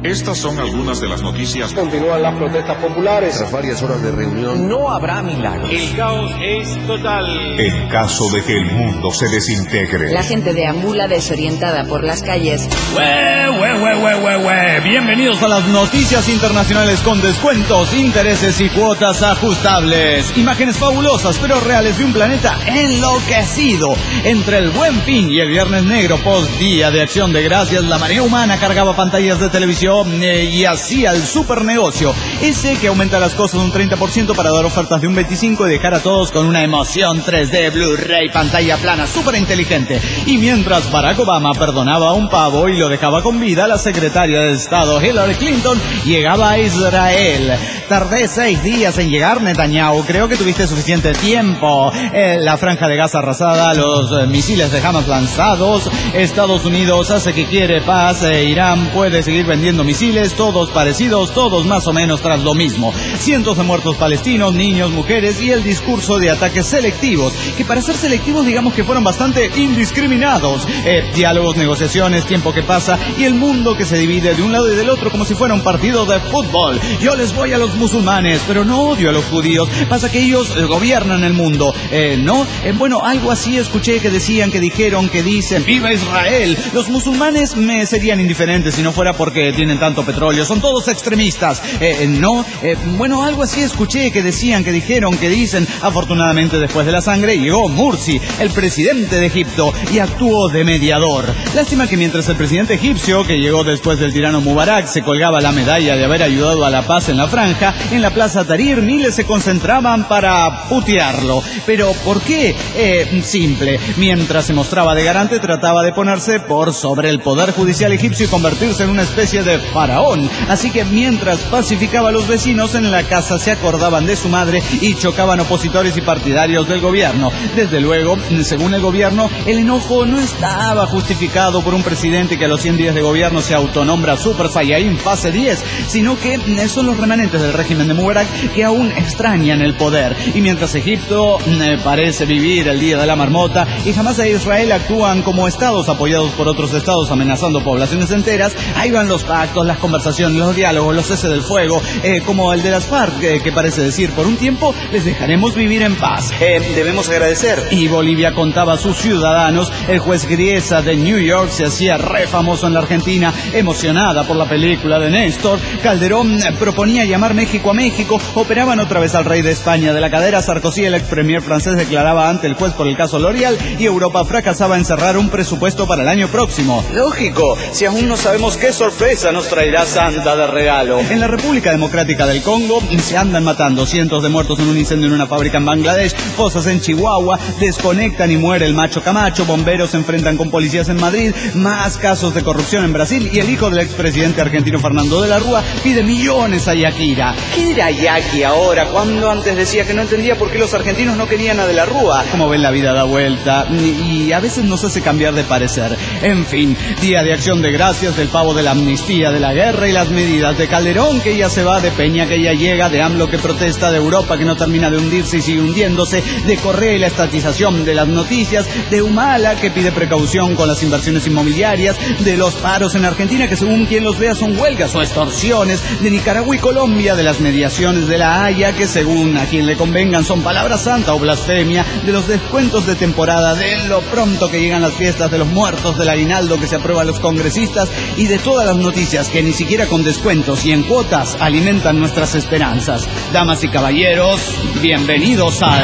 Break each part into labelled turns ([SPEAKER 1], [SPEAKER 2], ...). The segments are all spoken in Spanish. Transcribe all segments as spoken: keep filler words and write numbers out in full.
[SPEAKER 1] Estas son algunas de las noticias.
[SPEAKER 2] Continúan las protestas populares.
[SPEAKER 3] Tras varias horas de reunión,
[SPEAKER 4] no habrá milagros.
[SPEAKER 5] El caos es total.
[SPEAKER 6] En caso de que el mundo se desintegre.
[SPEAKER 7] La gente deambula desorientada por las calles.
[SPEAKER 8] ¡Hue, hue, hue, hue, hue, hue! Bienvenidos a las noticias internacionales con descuentos, intereses y cuotas ajustables. Imágenes fabulosas pero reales de un planeta enloquecido. Entre el Buen Fin y el Viernes Negro post Día de Acción de Gracias, la marea humana cargaba pantallas de televisión eh, y hacía el super negocio. Ese que aumenta las cosas un treinta por ciento para dar ofertas de un veinticinco por ciento y dejar a todos con una emoción tres D, Blu-ray, pantalla plana, súper inteligente. Y mientras Barack Obama perdonaba a un pavo y lo dejaba con vida, la secretaria de Estado Hillary Clinton llegaba a Israel. Tardé seis días en llegar, Netanyahu. Creo que tuviste suficiente tiempo. Eh, la franja de Gaza arrasada, los eh, misiles de Hamas lanzados. Estados Unidos hace que quiere paz. Eh, Irán puede seguir vendiendo misiles, todos parecidos, todos más o menos tras lo mismo. Cientos de muertos palestinos, niños, mujeres y el discurso de ataques selectivos, que para ser selectivos digamos que fueron bastante indiscriminados. Eh, diálogos, negociaciones, tiempo que pasa y el mundo que se divide de un lado y del otro como si fuera un partido de fútbol. Yo les voy a los musulmanes, pero no odio a los judíos. Pasa que ellos eh, gobiernan el mundo, eh, ¿no? Eh, bueno, algo así escuché que decían, que dijeron, que dicen, ¡viva Israel! Los musulmanes me serían indiferentes si no fuera porque tienen tanto petróleo. Son todos extremistas, eh, ¿no? Eh, bueno, algo así escuché que decían, que dijeron, que dicen. Afortunadamente, después de la sangre, llegó Mursi, el presidente de Egipto, y actuó de mediador. Lástima que mientras el presidente egipcio, que llegó después del tirano Mubarak, se colgaba la medalla de haber ayudado a la paz en la franja, en la plaza Tahrir miles se concentraban para putearlo. ¿Pero por qué? Eh, simple. Mientras se mostraba de garante, trataba de ponerse por sobre el poder judicial egipcio y convertirse en una especie de faraón. Así que mientras pacificaba a los vecinos, en la casa se acordaban de su madre y chocaban opositores y partidarios del gobierno. Desde luego, según el gobierno, el enojo no estaba justificado por un presidente que a los cien días de gobierno se autonombra Super Saiyajin fase diez, sino que son los remanentes del régimen de Mubarak que aún extrañan el poder. Y mientras Egipto eh, parece vivir el día de la marmota y Hamas e Israel actúan como estados apoyados por otros estados amenazando poblaciones enteras, ahí van los pactos, las conversaciones, los diálogos, los cese del fuego, eh, como el de las FARC, eh, que parece decir, por un tiempo les dejaremos vivir en paz. Eh, debemos agradecer. Y Bolivia contaba a sus ciudadanos. El juez Griesa de New York se hacía re famoso en la Argentina, emocionada por la película de Néstor. Calderón eh, proponía llamar México a México. Operaban otra vez al rey de España de la cadera. Sarkozy, el ex premier francés, declaraba ante el juez por el caso L'Oréal y Europa fracasaba en cerrar un presupuesto para el año próximo. Lógico, si aún no sabemos qué sorpresa nos traerá Santa de regalo. En la República Democrática del Congo se andan matando, cientos de muertos en un incendio en una fábrica en Bangladesh, fosas en Chihuahua, desconectan y muere el macho Camacho, bomberos se enfrentan con policías en Madrid, más casos de corrupción en Brasil y el hijo del expresidente argentino Fernando de la Rúa pide millones a Yaquira. ¿Qué dirá Yaqui ahora cuando antes decía que no entendía por qué los argentinos no querían a de la Rúa? Como ven, la vida da vuelta y a veces nos hace cambiar de parecer. En fin, Día de Acción de Gracias, del pavo de la amnistía, de la guerra y las medidas, de Calderón que ya se va, de Peña que ya llega, de AMLO que protesta, de Europa que no termina de hundirse y sigue hundiéndose, de Correa y la estatización de las noticias, de Humala que pide precaución con las inversiones inmobiliarias, de los paros en Argentina que según quien los vea son huelgas o extorsiones, de Nicaragua y Colombia, de las mediaciones de la Haya que según a quien le convengan son palabra santa o blasfemia, de los descuentos de temporada, de lo pronto que llegan las fiestas, de los muertos, del aguinaldo que se aprueba a los congresistas y de todas las noticias que ni siquiera con descuentos y en cuotas alimentan nuestras esperanzas. Damas y caballeros, bienvenidos al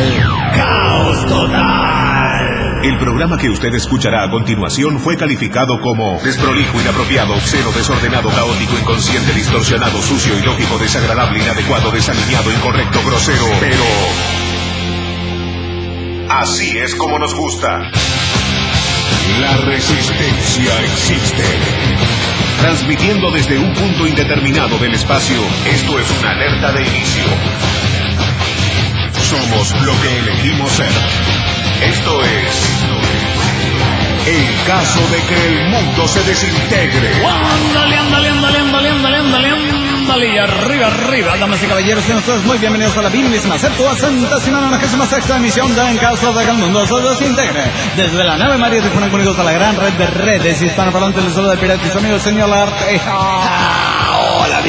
[SPEAKER 8] Caos Total.
[SPEAKER 6] El programa que usted escuchará a continuación fue calificado como desprolijo, inapropiado, obsceno, desordenado, caótico, inconsciente, distorsionado, sucio, ilógico, desagradable, inadecuado, desalineado, incorrecto, grosero, pero así es como nos gusta. La resistencia existe. Transmitiendo desde un punto indeterminado del espacio, esto es una alerta de inicio. Somos lo que elegimos ser. Esto es el caso de que el mundo se desintegre.
[SPEAKER 8] Ándale, ándale, ándale, ándale, ándale, ándale, ándale, y arriba, arriba, damas y caballeros, sean ustedes muy bienvenidos a la vigésima septuagésima nonagésima sexta emisión de En Caso de que el mundo se desintegre. Desde la nave María de Juan Unidos a la gran red de redes hispanoparlantes, les saluda el pirata y su amigo el señor Arte.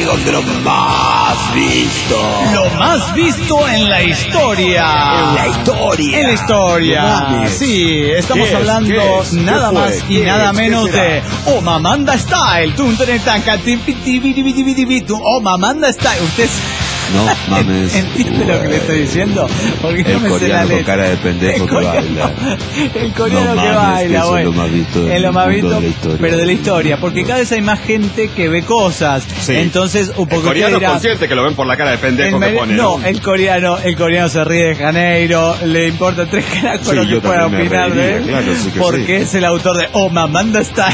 [SPEAKER 3] amigos de lo más visto.
[SPEAKER 8] Lo más visto en la historia.
[SPEAKER 3] En la historia.
[SPEAKER 8] En la historia. Sí, estamos
[SPEAKER 3] ¿Qué es?
[SPEAKER 8] hablando
[SPEAKER 3] ¿Qué es?
[SPEAKER 8] nada
[SPEAKER 3] ¿Qué fue?
[SPEAKER 8] más y
[SPEAKER 3] ¿Qué
[SPEAKER 8] nada
[SPEAKER 3] es?
[SPEAKER 8] menos
[SPEAKER 3] ¿Qué será?
[SPEAKER 8] de Omamanda Style. Tum, tum, taca, tim, pi, ti, bi, di, bi, di, bi, di, bi, tum. Omamanda Style. Usted
[SPEAKER 3] No mames.
[SPEAKER 8] ¿entiende lo que le estoy diciendo? Porque
[SPEAKER 3] El
[SPEAKER 8] no me sé la
[SPEAKER 3] coreano con
[SPEAKER 8] letra.
[SPEAKER 3] cara de pendejo
[SPEAKER 8] El
[SPEAKER 3] que
[SPEAKER 8] coreano-
[SPEAKER 3] baila.
[SPEAKER 8] El coreano
[SPEAKER 3] No
[SPEAKER 8] que
[SPEAKER 3] mames,
[SPEAKER 8] baila,
[SPEAKER 3] que eso es
[SPEAKER 8] bueno.
[SPEAKER 3] lo más visto del
[SPEAKER 8] Es lo más
[SPEAKER 3] mundo
[SPEAKER 8] visto,
[SPEAKER 3] de la historia.
[SPEAKER 8] pero de la historia, porque cada vez hay más gente que ve cosas.
[SPEAKER 1] Sí.
[SPEAKER 8] Entonces, un
[SPEAKER 1] El
[SPEAKER 8] poco
[SPEAKER 1] coreano
[SPEAKER 8] dirá,
[SPEAKER 1] consciente que lo ven por la cara de pendejo
[SPEAKER 8] el
[SPEAKER 1] que
[SPEAKER 8] mere-
[SPEAKER 1] pone.
[SPEAKER 8] no, el coreano, el coreano se ríe de Janeiro, le importa tres carajos
[SPEAKER 1] Sí,
[SPEAKER 8] lo que
[SPEAKER 1] yo
[SPEAKER 8] pueda
[SPEAKER 1] también me
[SPEAKER 8] opinar de
[SPEAKER 1] reiría,
[SPEAKER 8] él,
[SPEAKER 1] claro, sí que
[SPEAKER 8] porque
[SPEAKER 1] sí.
[SPEAKER 8] es el autor de Oh Mamanda Style.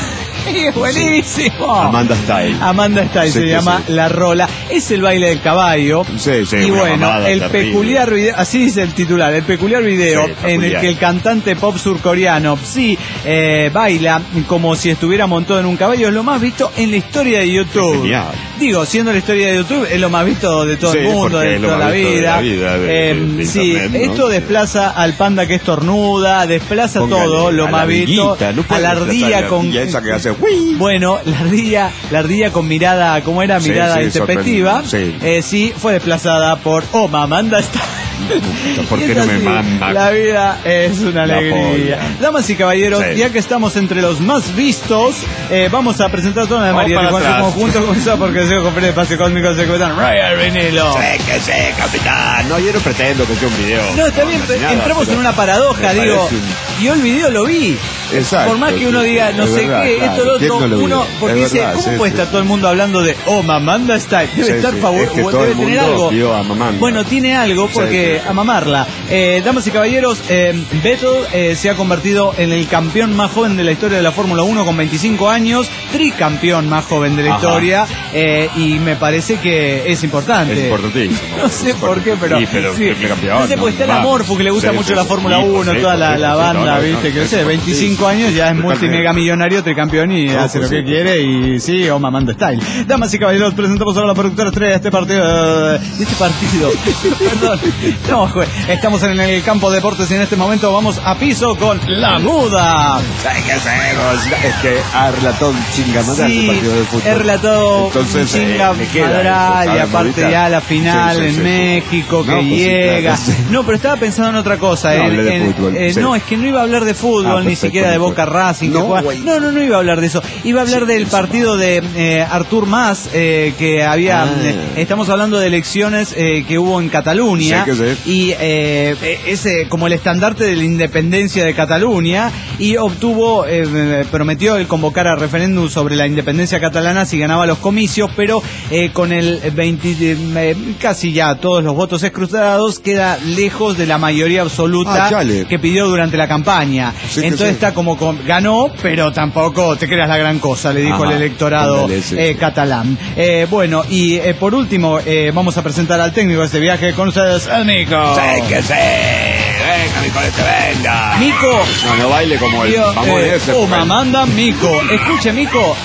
[SPEAKER 8] Y es buenísimo.
[SPEAKER 3] Amanda Style.
[SPEAKER 8] Amanda Style
[SPEAKER 3] Sí
[SPEAKER 8] se
[SPEAKER 3] que
[SPEAKER 8] llama
[SPEAKER 3] sí.
[SPEAKER 8] La Rola. Es el baile del caballo.
[SPEAKER 1] Sí, sí,
[SPEAKER 8] y
[SPEAKER 1] una
[SPEAKER 8] bueno,
[SPEAKER 1] mamada
[SPEAKER 8] el
[SPEAKER 1] terrible.
[SPEAKER 8] peculiar video, así dice el titular, el peculiar video
[SPEAKER 1] Sí,
[SPEAKER 8] en el
[SPEAKER 1] peculiar.
[SPEAKER 8] que el cantante pop surcoreano Psy eh, baila como si estuviera montado en un caballo es lo más visto en la historia de YouTube.
[SPEAKER 1] Genial.
[SPEAKER 8] Digo, siendo la historia de YouTube, es lo más visto de todo
[SPEAKER 1] Sí,
[SPEAKER 8] el mundo,
[SPEAKER 1] porque
[SPEAKER 8] de
[SPEAKER 1] es lo
[SPEAKER 8] toda
[SPEAKER 1] más
[SPEAKER 8] la
[SPEAKER 1] visto de
[SPEAKER 8] vida.
[SPEAKER 1] la vida, de-
[SPEAKER 8] Eh,
[SPEAKER 1] de- de
[SPEAKER 8] sí,
[SPEAKER 1] internet, ¿no?
[SPEAKER 8] esto desplaza al panda que estornuda, desplaza
[SPEAKER 1] Póngale
[SPEAKER 8] todo lo
[SPEAKER 1] a
[SPEAKER 8] más
[SPEAKER 1] la
[SPEAKER 8] visto,
[SPEAKER 1] ardillita, no
[SPEAKER 8] a
[SPEAKER 1] puede
[SPEAKER 8] la
[SPEAKER 1] desplazar
[SPEAKER 8] ardilla
[SPEAKER 1] la
[SPEAKER 8] con
[SPEAKER 1] ardilla esa que hace ¡uy!
[SPEAKER 8] bueno, la ardilla, la ardilla con mirada, ¿cómo era?
[SPEAKER 1] Sí,
[SPEAKER 8] Mirada
[SPEAKER 1] sí,
[SPEAKER 8] introspectiva.
[SPEAKER 1] sorprendente, sí.
[SPEAKER 8] Eh, sí, fue desplazada por Oh Mamanda Style.
[SPEAKER 1] ¿Por
[SPEAKER 8] Y
[SPEAKER 1] qué
[SPEAKER 8] es
[SPEAKER 1] no me
[SPEAKER 8] así,
[SPEAKER 1] manda?
[SPEAKER 8] La vida es una
[SPEAKER 1] La
[SPEAKER 8] alegría.
[SPEAKER 1] polla.
[SPEAKER 8] Damas y caballeros,
[SPEAKER 1] Sí.
[SPEAKER 8] ya que estamos entre los más vistos, eh, vamos a presentar toda la de
[SPEAKER 1] Vamos
[SPEAKER 8] María
[SPEAKER 1] para
[SPEAKER 8] Juan
[SPEAKER 1] atrás.
[SPEAKER 8] conjunto con eso porque se compré espacio cósmico se cuentan Royal Vinilo.
[SPEAKER 1] Sé que sé, capitán. No, yo no pretendo que sea un video.
[SPEAKER 8] No, está bien, pero
[SPEAKER 1] nada,
[SPEAKER 8] entramos
[SPEAKER 1] pero
[SPEAKER 8] en una paradoja,
[SPEAKER 1] me
[SPEAKER 8] digo,
[SPEAKER 1] parece un-
[SPEAKER 8] yo el video lo vi.
[SPEAKER 1] Exacto,
[SPEAKER 8] Por más que uno
[SPEAKER 1] sí,
[SPEAKER 8] diga, no
[SPEAKER 1] es
[SPEAKER 8] sé
[SPEAKER 1] verdad,
[SPEAKER 8] qué,
[SPEAKER 1] claro.
[SPEAKER 8] esto, lo
[SPEAKER 1] ¿Quién
[SPEAKER 8] otro,
[SPEAKER 1] no lo
[SPEAKER 8] uno,
[SPEAKER 1] vio?
[SPEAKER 8] porque
[SPEAKER 1] Es
[SPEAKER 8] dice,
[SPEAKER 1] verdad,
[SPEAKER 8] ¿cómo
[SPEAKER 1] sí,
[SPEAKER 8] puede
[SPEAKER 1] sí.
[SPEAKER 8] estar todo el mundo hablando de Oh Mamanda Style? Debe
[SPEAKER 1] Sí,
[SPEAKER 8] estar
[SPEAKER 1] sí,
[SPEAKER 8] favor,
[SPEAKER 1] es que todo
[SPEAKER 8] debe
[SPEAKER 1] el
[SPEAKER 8] tener
[SPEAKER 1] mundo
[SPEAKER 8] algo.
[SPEAKER 1] vio a Mamanda.
[SPEAKER 8] Bueno, tiene algo porque
[SPEAKER 1] Sí, sí.
[SPEAKER 8] a mamarla. Eh, damas y caballeros, eh, Vettel eh, se ha convertido en el campeón más joven de la historia de la Fórmula uno con veinticinco años, tricampeón más joven de la
[SPEAKER 1] Ajá.
[SPEAKER 8] historia, eh, y me parece que es importante.
[SPEAKER 1] Es importantísimo.
[SPEAKER 8] No sé por qué, pero,
[SPEAKER 1] Sí, pero
[SPEAKER 8] sí.
[SPEAKER 1] triple campeón,
[SPEAKER 8] no sé, porque está el
[SPEAKER 1] va.
[SPEAKER 8] Amorfo que le gusta
[SPEAKER 1] Sí,
[SPEAKER 8] mucho
[SPEAKER 1] sí,
[SPEAKER 8] la
[SPEAKER 1] sí.
[SPEAKER 8] Fórmula
[SPEAKER 1] Sí,
[SPEAKER 8] uno,
[SPEAKER 1] sí,
[SPEAKER 8] toda la,
[SPEAKER 1] sí,
[SPEAKER 8] la
[SPEAKER 1] sí,
[SPEAKER 8] banda,
[SPEAKER 1] no, no,
[SPEAKER 8] viste,
[SPEAKER 1] no,
[SPEAKER 8] que no sé,
[SPEAKER 1] es
[SPEAKER 8] veinticinco años ya es
[SPEAKER 1] Totalmente.
[SPEAKER 8] multimillonario, tricampeón y
[SPEAKER 1] No,
[SPEAKER 8] hace
[SPEAKER 1] pues
[SPEAKER 8] lo
[SPEAKER 1] sí,
[SPEAKER 8] que quiere y sí, o Mamanda Style. Damas y caballeros, presentamos ahora la productora estrella de este partido. De este partido. Perdón. No, jue- estamos en el campo de deportes y en este momento vamos a piso con La Muda.
[SPEAKER 1] Sé que sé, es que ha relatado un chingamadral
[SPEAKER 8] Sí,
[SPEAKER 1] el partido de fútbol.
[SPEAKER 8] he relatado
[SPEAKER 1] Entonces,
[SPEAKER 8] un
[SPEAKER 1] eh,
[SPEAKER 8] chinga
[SPEAKER 1] me queda
[SPEAKER 8] madral
[SPEAKER 1] eso,
[SPEAKER 8] y
[SPEAKER 1] ¿sabes?
[SPEAKER 8] aparte
[SPEAKER 1] Ahorita.
[SPEAKER 8] ya la final
[SPEAKER 1] Sí, sí,
[SPEAKER 8] en
[SPEAKER 1] sí.
[SPEAKER 8] México que
[SPEAKER 1] No, pues sí,
[SPEAKER 8] llega.
[SPEAKER 1] claro, sí.
[SPEAKER 8] No, pero estaba pensando en otra cosa.
[SPEAKER 1] No,
[SPEAKER 8] en-
[SPEAKER 1] hablé de
[SPEAKER 8] en-
[SPEAKER 1] fútbol,
[SPEAKER 8] eh,
[SPEAKER 1] sí.
[SPEAKER 8] No, es que no iba a hablar de fútbol,
[SPEAKER 1] Ah,
[SPEAKER 8] ni
[SPEAKER 1] perfecto,
[SPEAKER 8] siquiera de
[SPEAKER 1] mejor.
[SPEAKER 8] Boca Racing. que
[SPEAKER 1] No,
[SPEAKER 8] juega-
[SPEAKER 1] güey.
[SPEAKER 8] no, no, no iba a hablar de eso. Iba a hablar del partido de eh, Artur Mas, eh, que había...
[SPEAKER 1] Ah.
[SPEAKER 8] eh, estamos hablando de elecciones eh, que hubo en Cataluña.
[SPEAKER 1] Sí, que sí.
[SPEAKER 8] Y eh, ese como el estandarte de la independencia de Cataluña y obtuvo, eh, prometió el convocar a referéndum sobre la independencia catalana si ganaba los comicios, pero eh, con el veinte, eh, casi ya todos los votos escrutados queda lejos de la mayoría absoluta
[SPEAKER 1] Ah, chale.
[SPEAKER 8] que pidió durante la campaña.
[SPEAKER 1] Sí que
[SPEAKER 8] Entonces
[SPEAKER 1] sí.
[SPEAKER 8] está como con- ganó, pero tampoco te creas la gran cosa, le dijo
[SPEAKER 1] Ajá,
[SPEAKER 8] el electorado
[SPEAKER 1] póngale ese,
[SPEAKER 8] eh,
[SPEAKER 1] sí.
[SPEAKER 8] catalán. Eh, bueno, y eh, por último eh, vamos a presentar al técnico de este viaje con ustedes, el Nico.
[SPEAKER 1] Sé que sé. Venga, mi colete, venga.
[SPEAKER 8] Mico,
[SPEAKER 1] No, no baile como el.
[SPEAKER 8] Yo,
[SPEAKER 1] Vamos
[SPEAKER 8] eh,
[SPEAKER 1] a ese.
[SPEAKER 8] oh,
[SPEAKER 1] porque-
[SPEAKER 8] mamanda Mico. Escuche, Mico.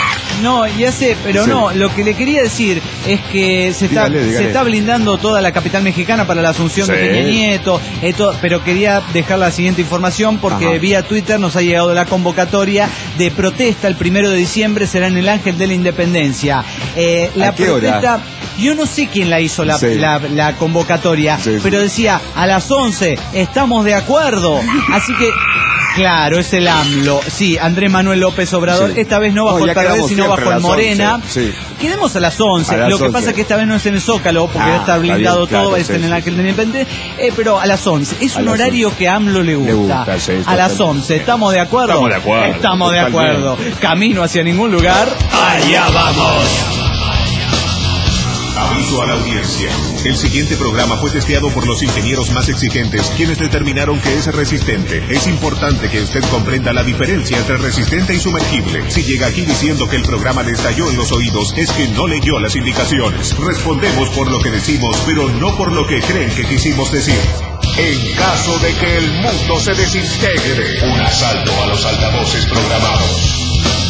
[SPEAKER 8] No, ya sé, pero
[SPEAKER 1] Sí.
[SPEAKER 8] no, lo que le quería decir es que se está,
[SPEAKER 1] Dígale, dígale.
[SPEAKER 8] se está blindando toda la capital mexicana para la asunción de
[SPEAKER 1] Sí.
[SPEAKER 8] Peña Nieto, eh, to- pero quería dejar la siguiente información porque
[SPEAKER 1] Ajá.
[SPEAKER 8] vía Twitter nos ha llegado la convocatoria de protesta el primero de diciembre, será en el Ángel de la Independencia. Eh, la
[SPEAKER 1] ¿A qué hora?
[SPEAKER 8] protesta, yo no sé quién la hizo la,
[SPEAKER 1] Sí.
[SPEAKER 8] la, la convocatoria,
[SPEAKER 1] Sí, sí.
[SPEAKER 8] pero decía a las once, estamos de acuerdo, así que... Claro, es el AMLO. Sí, Andrés Manuel López Obrador.
[SPEAKER 1] Sí.
[SPEAKER 8] Esta vez no
[SPEAKER 1] No,
[SPEAKER 8] bajo
[SPEAKER 1] ya
[SPEAKER 8] el Tagle,
[SPEAKER 1] quedamos
[SPEAKER 8] sino
[SPEAKER 1] siempre
[SPEAKER 8] bajo
[SPEAKER 1] a
[SPEAKER 8] el
[SPEAKER 1] las
[SPEAKER 8] Morena.
[SPEAKER 1] once, sí.
[SPEAKER 8] Quedemos a las once.
[SPEAKER 1] A las
[SPEAKER 8] Lo que
[SPEAKER 1] once.
[SPEAKER 8] pasa es que esta vez no es en el Zócalo, porque
[SPEAKER 1] Ah,
[SPEAKER 8] va a estar
[SPEAKER 1] está
[SPEAKER 8] blindado
[SPEAKER 1] bien, claro,
[SPEAKER 8] todo, está
[SPEAKER 1] sí,
[SPEAKER 8] en el
[SPEAKER 1] sí,
[SPEAKER 8] Ángel de la Independencia. Eh, pero a las once. Es
[SPEAKER 1] A
[SPEAKER 8] un
[SPEAKER 1] las
[SPEAKER 8] horario
[SPEAKER 1] once.
[SPEAKER 8] que a AMLO le gusta.
[SPEAKER 1] Le gusta, sí,
[SPEAKER 8] a las
[SPEAKER 1] totalmente.
[SPEAKER 8] once. ¿Estamos de acuerdo?
[SPEAKER 1] Estamos de acuerdo,
[SPEAKER 8] Estamos de acuerdo.
[SPEAKER 1] totalmente.
[SPEAKER 8] Camino hacia ningún lugar.
[SPEAKER 6] Allá vamos. Aviso a la audiencia. El siguiente programa fue testeado por los ingenieros más exigentes, quienes determinaron que es resistente. Es importante que usted comprenda la diferencia entre resistente y sumergible. Si llega aquí diciendo que el programa le estalló en los oídos, es que no leyó las indicaciones. Respondemos por lo que decimos, pero no por lo que creen que quisimos decir. En caso de que el mundo se desintegre, un asalto a los altavoces programados.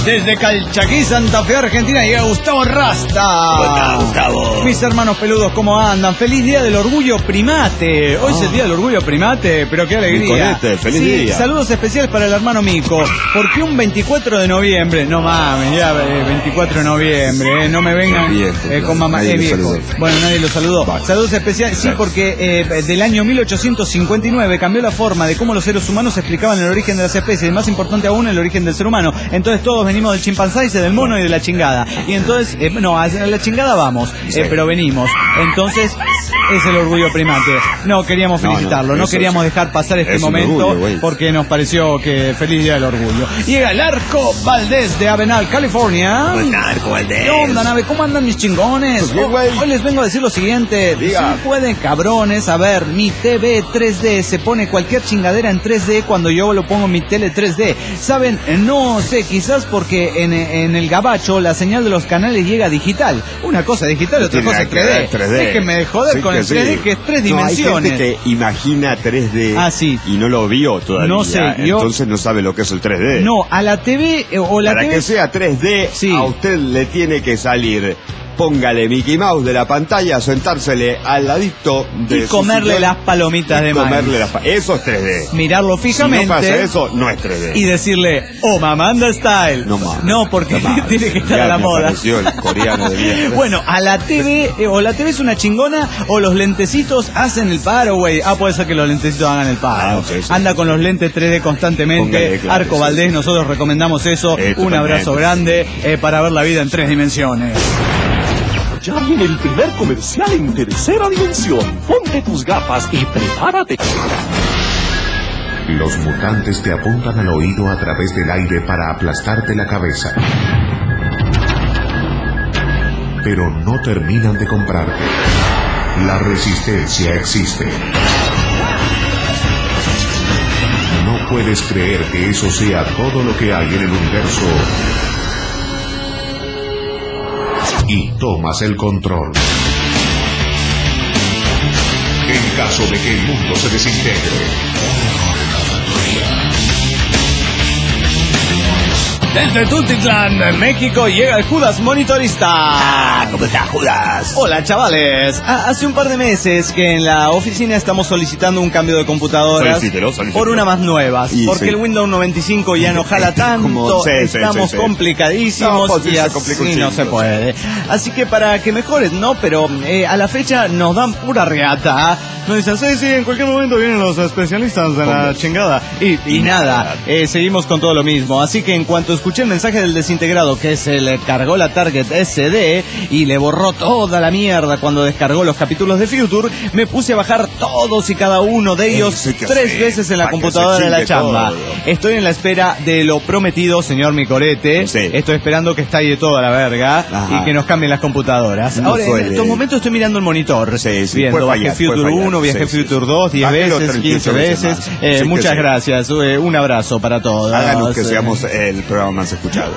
[SPEAKER 8] Desde Calchaquí, Santa Fe, Argentina, llega Gustavo Rasta.
[SPEAKER 3] Hola, Gustavo.
[SPEAKER 8] Mis hermanos peludos, ¿cómo andan? Feliz Día del Orgullo Primate. Hoy oh. es el Día del Orgullo Primate, pero qué alegría.
[SPEAKER 3] Miconete, feliz
[SPEAKER 8] sí,
[SPEAKER 3] día.
[SPEAKER 8] Saludos especiales para el hermano Mico. Porque un veinticuatro de noviembre, no mames, ya eh, veinticuatro de noviembre, eh, no me vengan
[SPEAKER 3] viejo,
[SPEAKER 8] eh, con mamá, eh, viejo. Bueno, nadie lo saludó. Vale. Saludos especiales, sí, porque eh, del año mil ochocientos cincuenta y nueve cambió la forma de cómo los seres humanos explicaban el origen de las especies, y más importante aún, el origen del ser humano. Entonces todos venimos del chimpancé, del mono y de la chingada. Y entonces, eh, no, a la chingada vamos, eh, pero venimos. Entonces, es el orgullo primate. No queríamos felicitarlo, no, no, no queríamos es, dejar pasar este momento orgullo, porque nos pareció que feliz día del orgullo. Llega el Arco Valdés de Avenal, California.
[SPEAKER 3] Arco Valdés.
[SPEAKER 8] ¿Qué onda, nave? ¿Cómo andan mis chingones?
[SPEAKER 3] Pues bien,
[SPEAKER 8] hoy, hoy les vengo a decir lo siguiente.
[SPEAKER 3] Diga.
[SPEAKER 8] Si pueden, cabrones, a ver, mi T V tres D se pone cualquier chingadera en tres D cuando yo lo pongo en mi tele tres D. ¿Saben? No sé, quizás porque en, en el gabacho la señal de los canales llega digital. Una cosa digital y otra cosa tres D.
[SPEAKER 3] tres D.
[SPEAKER 8] Déjenme de joder sí con el tres D, sí. que es tres dimensiones.
[SPEAKER 3] No, hay gente que imagina tres D
[SPEAKER 8] ah, sí.
[SPEAKER 3] y no lo vio todavía.
[SPEAKER 8] No sé, yo...
[SPEAKER 3] entonces no sabe lo que es el tres D.
[SPEAKER 8] No, a la T V eh, o la
[SPEAKER 3] Para
[SPEAKER 8] T V...
[SPEAKER 3] que sea tres D, sí. a usted le tiene que salir... Póngale Mickey Mouse de la pantalla, sentársele al ladito de
[SPEAKER 8] y comerle las palomitas de maíz.
[SPEAKER 3] Las pa eso es tres D.
[SPEAKER 8] Mirarlo fijamente.
[SPEAKER 3] Si no pasa eso, no es tres D.
[SPEAKER 8] Y decirle, oh, Mamanda Style.
[SPEAKER 3] No, mames,
[SPEAKER 8] no porque no tiene que estar
[SPEAKER 3] ya
[SPEAKER 8] a la
[SPEAKER 3] me
[SPEAKER 8] moda.
[SPEAKER 3] El coreano de mierda.
[SPEAKER 8] Bueno, a la T V, eh, o la T V es una chingona, o los lentecitos hacen el paro, güey. Ah, puede ser que los lentecitos hagan el paro. Ah, okay, sí. Anda con los lentes tres D constantemente. Póngale, claro, Arco sí. Valdés, nosotros recomendamos eso. Eh, Un abrazo grande eh, para ver la vida en tres dimensiones.
[SPEAKER 4] Ya viene el primer comercial en tercera dimensión. Ponte tus gafas y prepárate.
[SPEAKER 6] Los mutantes te apuntan al oído a través del aire para aplastarte la cabeza. Pero no terminan de comprarte. La resistencia existe. No puedes creer que eso sea todo lo que hay en el universo. Y tomas el control. En caso de que el mundo se desintegre.
[SPEAKER 8] Desde Tultitlán, México, llega el Judas Monitorista.
[SPEAKER 3] Ah, ¿cómo está, Judas?
[SPEAKER 8] Hola, chavales. Ah, hace un par de meses que en la oficina estamos solicitando un cambio de computadoras
[SPEAKER 3] solicítelo, solicítelo.
[SPEAKER 8] por una más nuevas. Y porque sí. el Windows noventa y cinco ya no jala tanto, Como, sí, estamos sí, sí, complicadísimos no, pues, y así no se puede. Así que para que mejores, ¿no? Pero eh, a la fecha nos dan pura reata. Nos dicen, sí, sí, en cualquier momento vienen los especialistas de la chingada. Y, y nada, eh, seguimos con todo lo mismo. Así que en cuanto escuché el mensaje del desintegrado que se le cargó la Target S D y le borró toda la mierda cuando descargó los capítulos de Future, me puse a bajar todos y cada uno de ellos sí, tres veces en la computadora de la chamba. Todo. Estoy en la espera de lo prometido, señor Micorete. Sí. Estoy esperando que estalle toda la verga. Ajá. Y que nos cambien las computadoras. No Ahora, suele. en estos momentos estoy mirando el monitor. Sí, sí, viendo fallar, Future uno, viajé sí, Future sí. dos, diez veces, quince veces. Eh, sí, muchas gracias. Sí. Eh, un abrazo para todos.
[SPEAKER 3] Háganos que seamos el programa más escuchado.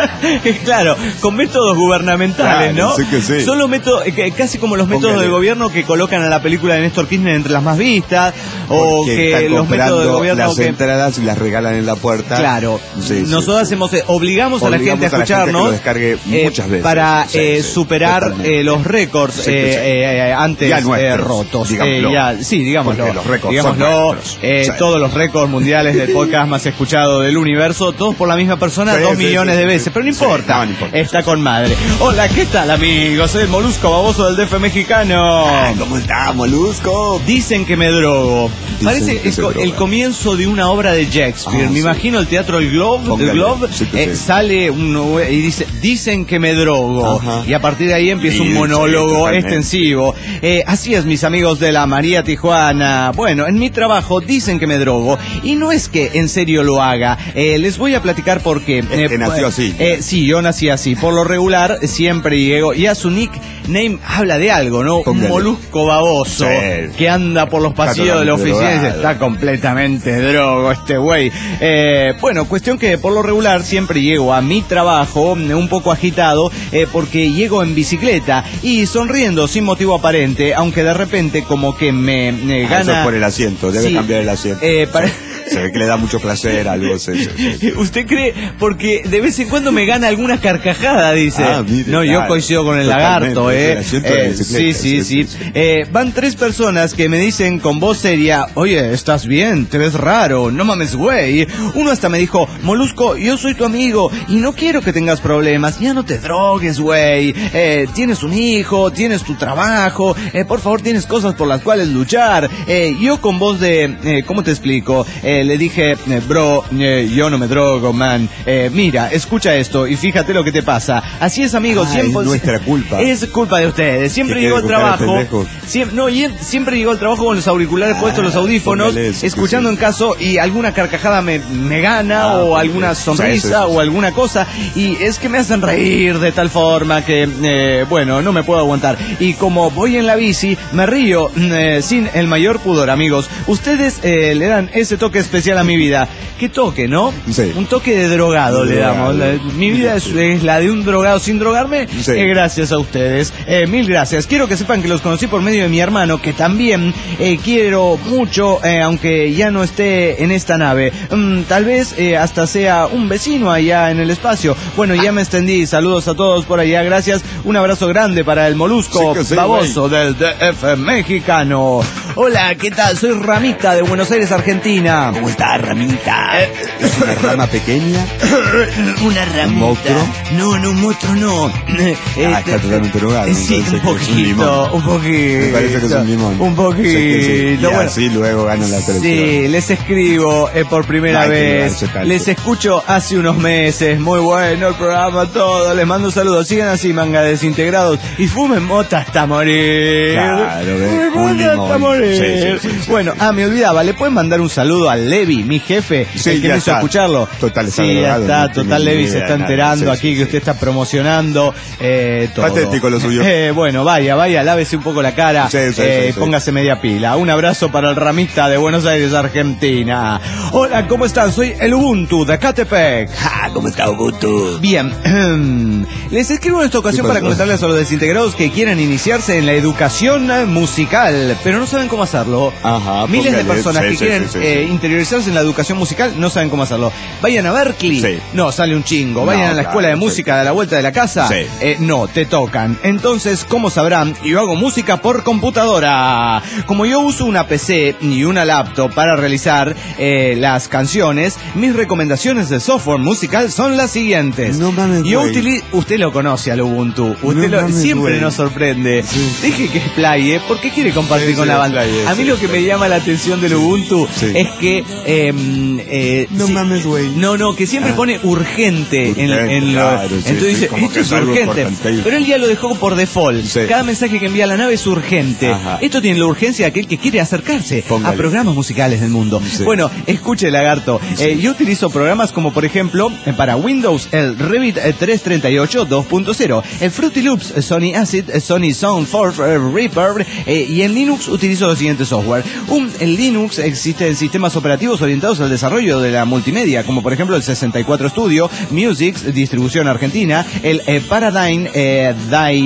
[SPEAKER 8] Claro, con métodos gubernamentales, claro, ¿no?
[SPEAKER 3] Sí que sí.
[SPEAKER 8] Son los métodos, eh, casi como los métodos Póngale. del gobierno que colocan a la película de Néstor Kirchner entre las más vistas, o Porque que los métodos del gobierno
[SPEAKER 3] las
[SPEAKER 8] que
[SPEAKER 3] entradas y las regalan en la puerta.
[SPEAKER 8] Claro, sí, nosotros sí, hacemos, eh, obligamos, obligamos a la gente a escucharnos,
[SPEAKER 3] a la gente que lo descargue muchas veces.
[SPEAKER 8] Eh, para sí, eh, sí, superar eh, los récords sí, eh, sí. eh, antes ya nuestros, eh, rotos. Eh, ya, sí, digámoslo. Los récords digámoslo, eh, sí. Todos los récords mundiales del podcast más escuchado del universo, todos por la misma persona, sí, dos sí, millones sí, de veces, sí, pero no importa, sí, no, no importa, está con madre. Hola, ¿qué tal, amigos? Soy el Molusco Baboso del D F mexicano.
[SPEAKER 3] Ay, ¿cómo está, Molusco?
[SPEAKER 8] Dicen que me drogo. Dicen Parece que el, co el comienzo de una obra de Shakespeare. Ah, me sí. imagino el teatro El Globe, Póngale, el Globe sí, eh, sí. sale uno y dice, dicen que me drogo. Ajá. Y a partir de ahí empieza sí, un monólogo sí, extensivo. Eh, así es, mis amigos de la María Tijuana. Bueno, en mi trabajo dicen que me drogo. Y no es que en serio lo haga. Eh, les voy a platicar por qué.
[SPEAKER 3] Es eh, que nació así.
[SPEAKER 8] Eh, sí, yo nací así. Por lo regular, siempre llego. Y a su nickname habla de algo, ¿no? Póngale. Un molusco baboso sí. que anda por los pasillos de la oficina y dice, está completamente drogo este güey. Eh, bueno, cuestión que por lo regular siempre llego a mi trabajo un poco agitado eh, porque llego en bicicleta y sonriendo sin motivo aparente, aunque de repente como que me, me gana...
[SPEAKER 3] Ah, eso por el asiento, debe sí, cambiar el asiento.
[SPEAKER 8] Eh, para...
[SPEAKER 3] Se ve que le da mucho placer algo. Se, se, se.
[SPEAKER 8] ¿Usted cree? Porque de vez en cuando me gana alguna carcajada, dice.
[SPEAKER 3] Ah, mire,
[SPEAKER 8] no, yo
[SPEAKER 3] claro,
[SPEAKER 8] coincido con el lagarto, ¿eh? eh sí, sí, sí. sí. Eh, van tres personas que me dicen con voz seria, oye, ¿estás bien? Te ves raro, no mames, güey. Uno hasta me dijo, Molusco, yo soy tu amigo y no quiero que tengas problemas. Ya no te drogues, güey. Eh, tienes un hijo, tienes tu trabajo, eh, por favor, tienes cosas por las cuales luchar. Eh, yo con voz de, eh, ¿cómo te explico? Eh, le dije, eh, bro, eh, yo no me drogo, man. Eh, mira, escucha esto y fíjate lo que te pasa. Así es, amigos.
[SPEAKER 3] Ah,
[SPEAKER 8] siempre,
[SPEAKER 3] es nuestra culpa.
[SPEAKER 8] Es culpa de ustedes. Siempre llego al trabajo. Siempre, no, y siempre llego al trabajo con los auriculares ah, puestos, los audífonos, eso, escuchando sí. en caso y alguna carcajada me, me gana ah, o alguna sonrisa eso, eso, eso. o alguna cosa. Y es que me hacen reír de tal forma que, eh, bueno, no me puedo aguantar. Y como voy en la bici, me río eh, sin el mayor pudor, amigos. Ustedes eh, le dan ese toque especial a mi vida. ¿Qué toque, no?
[SPEAKER 3] Sí.
[SPEAKER 8] Un toque de drogado le damos. La, mi vida es, es la de un drogado sin drogarme. Sí. Eh, gracias a ustedes. Eh, mil gracias. Quiero que sepan que los conocí por medio de mi hermano, que también eh, quiero mucho, eh, aunque ya no esté en esta nave. Mm, tal vez eh, hasta sea un vecino allá en el espacio. Bueno, ya me extendí. Saludos a todos por allá. Gracias. Un abrazo grande para el Molusco sí, sí, baboso güey. del D F mexicano. Hola, ¿qué tal? Soy Ramita de Buenos Aires, Argentina.
[SPEAKER 3] ¿Cómo estás, Ramita? Eh, ¿Es una rama pequeña?
[SPEAKER 8] Una ramita.
[SPEAKER 3] ¿Un monstruo?
[SPEAKER 8] No, no, un monstruo no.
[SPEAKER 3] Ah, está totalmente drogado.
[SPEAKER 8] Sí, un poquito, un, un poquito.
[SPEAKER 3] Me parece que es un limón.
[SPEAKER 8] Un poquito. Sí,
[SPEAKER 3] sí. Y bueno, así luego ganan la selección.
[SPEAKER 8] Sí, les escribo eh, por primera Ay, vez. Les escucho hace unos meses. Muy bueno el programa, todo. Les mando saludos. Sigan así, manga desintegrados. Y fumen mota hasta morir.
[SPEAKER 3] Claro,
[SPEAKER 8] fumen mota hasta morir. Sí, sí, sí, sí, bueno, ah, me olvidaba, le pueden mandar un saludo a Levi, mi jefe,
[SPEAKER 3] sí,
[SPEAKER 8] el que me hizo escucharlo.
[SPEAKER 3] Total, está
[SPEAKER 8] sí,
[SPEAKER 3] drogado,
[SPEAKER 8] ya está,
[SPEAKER 3] no
[SPEAKER 8] total Levi se está enterando
[SPEAKER 3] nada, sí,
[SPEAKER 8] aquí
[SPEAKER 3] sí,
[SPEAKER 8] que usted
[SPEAKER 3] sí.
[SPEAKER 8] está promocionando eh, todo.
[SPEAKER 3] Patético lo suyo.
[SPEAKER 8] Eh, bueno, vaya, vaya, lávese un poco la cara,
[SPEAKER 3] sí, sí,
[SPEAKER 8] eh,
[SPEAKER 3] sí, sí.
[SPEAKER 8] póngase media pila. Un abrazo para el Ramita de Buenos Aires, Argentina. Hola, ¿cómo están? Soy el Ubuntu de Catepec.
[SPEAKER 3] Ah, ¿cómo está Ubuntu?
[SPEAKER 8] Bien, les escribo en esta ocasión para comentarles a los desintegrados que quieren iniciarse en la educación musical, pero no saben cómo hacerlo.
[SPEAKER 3] Ajá,
[SPEAKER 8] Miles
[SPEAKER 3] póngale,
[SPEAKER 8] de personas
[SPEAKER 3] sí,
[SPEAKER 8] que
[SPEAKER 3] sí,
[SPEAKER 8] quieren
[SPEAKER 3] sí, sí,
[SPEAKER 8] eh,
[SPEAKER 3] sí.
[SPEAKER 8] interiorizarse en la educación musical no saben cómo hacerlo. Vayan a Berkeley,
[SPEAKER 3] sí.
[SPEAKER 8] no, sale un chingo. Vayan
[SPEAKER 3] no,
[SPEAKER 8] a la escuela
[SPEAKER 3] claro,
[SPEAKER 8] de música
[SPEAKER 3] sí.
[SPEAKER 8] de la vuelta de la casa,
[SPEAKER 3] sí.
[SPEAKER 8] eh, no, te tocan. Entonces, como sabrán, yo hago música por computadora. Como yo uso una P C y una laptop para realizar eh, las canciones, mis recomendaciones de software musical son las siguientes.
[SPEAKER 3] No mames,
[SPEAKER 8] yo
[SPEAKER 3] güey.
[SPEAKER 8] utilizo, usted lo conoce al Ubuntu, usted
[SPEAKER 3] no
[SPEAKER 8] lo,
[SPEAKER 3] mames,
[SPEAKER 8] siempre
[SPEAKER 3] güey.
[SPEAKER 8] nos sorprende.
[SPEAKER 3] Sí.
[SPEAKER 8] Deje que explaye, porque quiere compartir
[SPEAKER 3] Sí,
[SPEAKER 8] con
[SPEAKER 3] sí,
[SPEAKER 8] la banda.
[SPEAKER 3] explaye,
[SPEAKER 8] A mí
[SPEAKER 3] sí,
[SPEAKER 8] lo que me llama la atención del Ubuntu
[SPEAKER 3] sí.
[SPEAKER 8] es que eh, eh,
[SPEAKER 3] No
[SPEAKER 8] sí,
[SPEAKER 3] mames, güey.
[SPEAKER 8] no, no, que siempre
[SPEAKER 3] Ah.
[SPEAKER 8] pone urgente,
[SPEAKER 3] Urgente,
[SPEAKER 8] en, en
[SPEAKER 3] claro,
[SPEAKER 8] lo,
[SPEAKER 3] sí,
[SPEAKER 8] entonces
[SPEAKER 3] sí,
[SPEAKER 8] dice,
[SPEAKER 3] como
[SPEAKER 8] esto
[SPEAKER 3] que
[SPEAKER 8] es
[SPEAKER 3] es algo
[SPEAKER 8] urgente,
[SPEAKER 3] importante.
[SPEAKER 8] pero él ya lo dejó por default.
[SPEAKER 3] Sí.
[SPEAKER 8] Cada mensaje que envía a la nave es urgente.
[SPEAKER 3] Ajá.
[SPEAKER 8] Esto tiene la urgencia de aquel que quiere acercarse
[SPEAKER 3] Póngale.
[SPEAKER 8] a programas musicales del mundo.
[SPEAKER 3] Sí.
[SPEAKER 8] Bueno, escuche, lagarto.
[SPEAKER 3] Sí.
[SPEAKER 8] Eh, yo utilizo programas como, por ejemplo, eh, para Windows, el Revit eh, trescientos treinta y ocho dos punto cero, el Fruity Loops, eh, Sony Acid, eh, Sony Sound cuatro, eh, Reaper, eh, y en Linux utilizo los siguientes software. Un, en Linux existen sistemas operativos orientados al desarrollo de la multimedia, como por ejemplo el sesenta y cuatro Studio, Music, distribución argentina, el eh, Paradigm eh,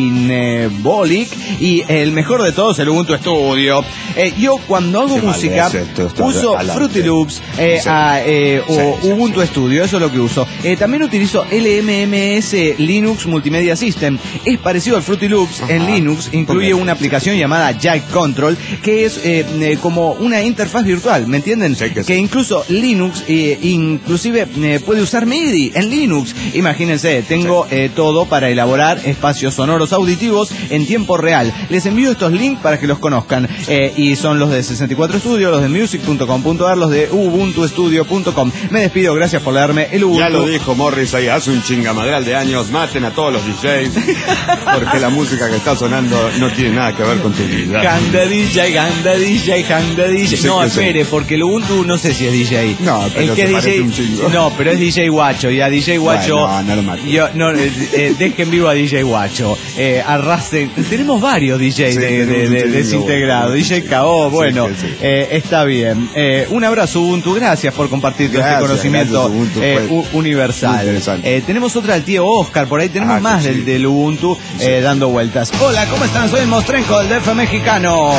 [SPEAKER 8] Dynabolic y el mejor de todos, el Ubuntu Studio. Eh, yo cuando hago
[SPEAKER 3] Qué mal
[SPEAKER 8] música
[SPEAKER 3] es esto, esto
[SPEAKER 8] uso
[SPEAKER 3] adelante.
[SPEAKER 8] Fruity Loops eh,
[SPEAKER 3] Sí.
[SPEAKER 8] a, eh, o
[SPEAKER 3] Sí, sí,
[SPEAKER 8] Ubuntu
[SPEAKER 3] sí.
[SPEAKER 8] Studio, eso es lo que uso. Eh, también utilizo L M M S Linux Multimedia System. Es parecido al Fruity Loops.
[SPEAKER 3] Ajá.
[SPEAKER 8] En Linux incluye una aplicación llamada Jack Control, que es eh, eh, como una interfaz virtual, ¿me entienden?
[SPEAKER 3] Sí, que sí.
[SPEAKER 8] Que incluso Linux eh, inclusive eh, puede usar MIDI en Linux. Imagínense, tengo
[SPEAKER 3] Sí.
[SPEAKER 8] eh, todo para elaborar espacios sonoros auditivos en tiempo real. Les envío estos links para que los conozcan. Eh, y son los de sesenta y cuatro Studio, los de music punto com punto a r, los de ubuntu studio punto com. Me despido, gracias por leerme el Ubuntu.
[SPEAKER 3] Ya lo dijo Morris ahí hace un chingamadral de años, maten a todos los D Js, porque la música que está sonando no tiene nada que ver con tu vida.
[SPEAKER 8] Ganda D J, Ganda D J, Ganda D J.
[SPEAKER 3] Sí,
[SPEAKER 8] No,
[SPEAKER 3] que sí.
[SPEAKER 8] espere, porque el Ubuntu no sé si es D J.
[SPEAKER 3] No, pero
[SPEAKER 8] el que
[SPEAKER 3] se
[SPEAKER 8] es
[SPEAKER 3] parece
[SPEAKER 8] D J,
[SPEAKER 3] un chingo.
[SPEAKER 8] no, pero es D J Guacho, y a D J Guacho.
[SPEAKER 3] Bueno, no lo maten.
[SPEAKER 8] Yo, no, eh, eh, dejen vivo a D J Guacho. Eh, arrasen. Tenemos varios D Js
[SPEAKER 3] Sí,
[SPEAKER 8] de, de,
[SPEAKER 3] tenemos
[SPEAKER 8] de-
[SPEAKER 3] un D J
[SPEAKER 8] desintegrados. D J K O, bueno,
[SPEAKER 3] Sí, sí, sí.
[SPEAKER 8] eh, está bien. Eh, un abrazo, Ubuntu. Gracias por compartir todo este
[SPEAKER 3] Gracias,
[SPEAKER 8] conocimiento
[SPEAKER 3] gracias, Ubuntu,
[SPEAKER 8] eh,
[SPEAKER 3] fue
[SPEAKER 8] u- universal.
[SPEAKER 3] muy interesante.
[SPEAKER 8] Eh, tenemos otra del tío Oscar, por ahí tenemos
[SPEAKER 3] Ah,
[SPEAKER 8] más
[SPEAKER 3] sí,
[SPEAKER 8] del,
[SPEAKER 3] sí.
[SPEAKER 8] del Ubuntu eh, dando vueltas. Hola, ¿cómo están? Soy el Mostrenco del D F mexicano.
[SPEAKER 3] Ah, ¿cómo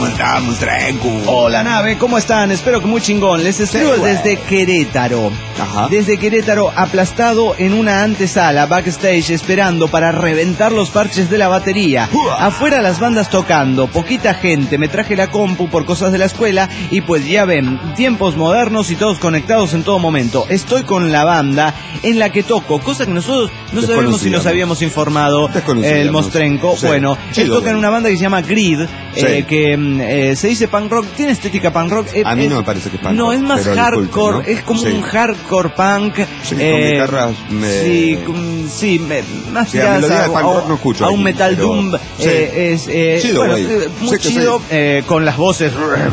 [SPEAKER 1] está, Mostrenco?
[SPEAKER 8] Hola, nave, ¿cómo están? Espero que muy chingón. Les escribo
[SPEAKER 1] Sí,
[SPEAKER 8] desde Querétaro.
[SPEAKER 3] Ajá.
[SPEAKER 8] Desde Querétaro, aplastado en una antesala, backstage, esperando para reventar los parches de la batería. Afuera las bandas tocando, poquita gente. Me traje la compu por cosas de la escuela y pues ya ven, tiempos modernos y todos conectados en todo momento. Estoy con la banda en la que toco, cosa que nosotros no sabemos si nos habíamos informado el Mostrenco. Sí. Bueno,
[SPEAKER 3] Chido,
[SPEAKER 8] él toca
[SPEAKER 3] bien.
[SPEAKER 8] en una banda que se llama Grid,
[SPEAKER 3] Sí.
[SPEAKER 8] eh, que eh, se dice punk rock, tiene estética punk rock. eh,
[SPEAKER 3] A mí
[SPEAKER 8] es,
[SPEAKER 3] no me parece que es punk
[SPEAKER 8] No,
[SPEAKER 3] rock,
[SPEAKER 8] es más
[SPEAKER 3] pero
[SPEAKER 8] hardcore,
[SPEAKER 3] disculpe, ¿no?
[SPEAKER 8] es como
[SPEAKER 3] Sí.
[SPEAKER 8] un hardcore punk.
[SPEAKER 3] Sí, con
[SPEAKER 8] eh,
[SPEAKER 3] guitarras, me-
[SPEAKER 8] Sí, con- sí, me- más
[SPEAKER 3] Sí, a
[SPEAKER 8] tiradas
[SPEAKER 3] melodía de punk
[SPEAKER 8] a,
[SPEAKER 3] rock no escucho
[SPEAKER 8] a
[SPEAKER 3] ahí,
[SPEAKER 8] un metal
[SPEAKER 3] pero-
[SPEAKER 8] doom.
[SPEAKER 3] sí.
[SPEAKER 8] eh, es eh,
[SPEAKER 3] Chido,
[SPEAKER 8] bueno,
[SPEAKER 3] güey.
[SPEAKER 8] eh, muy
[SPEAKER 3] Sé que
[SPEAKER 8] chido, eh, con las voces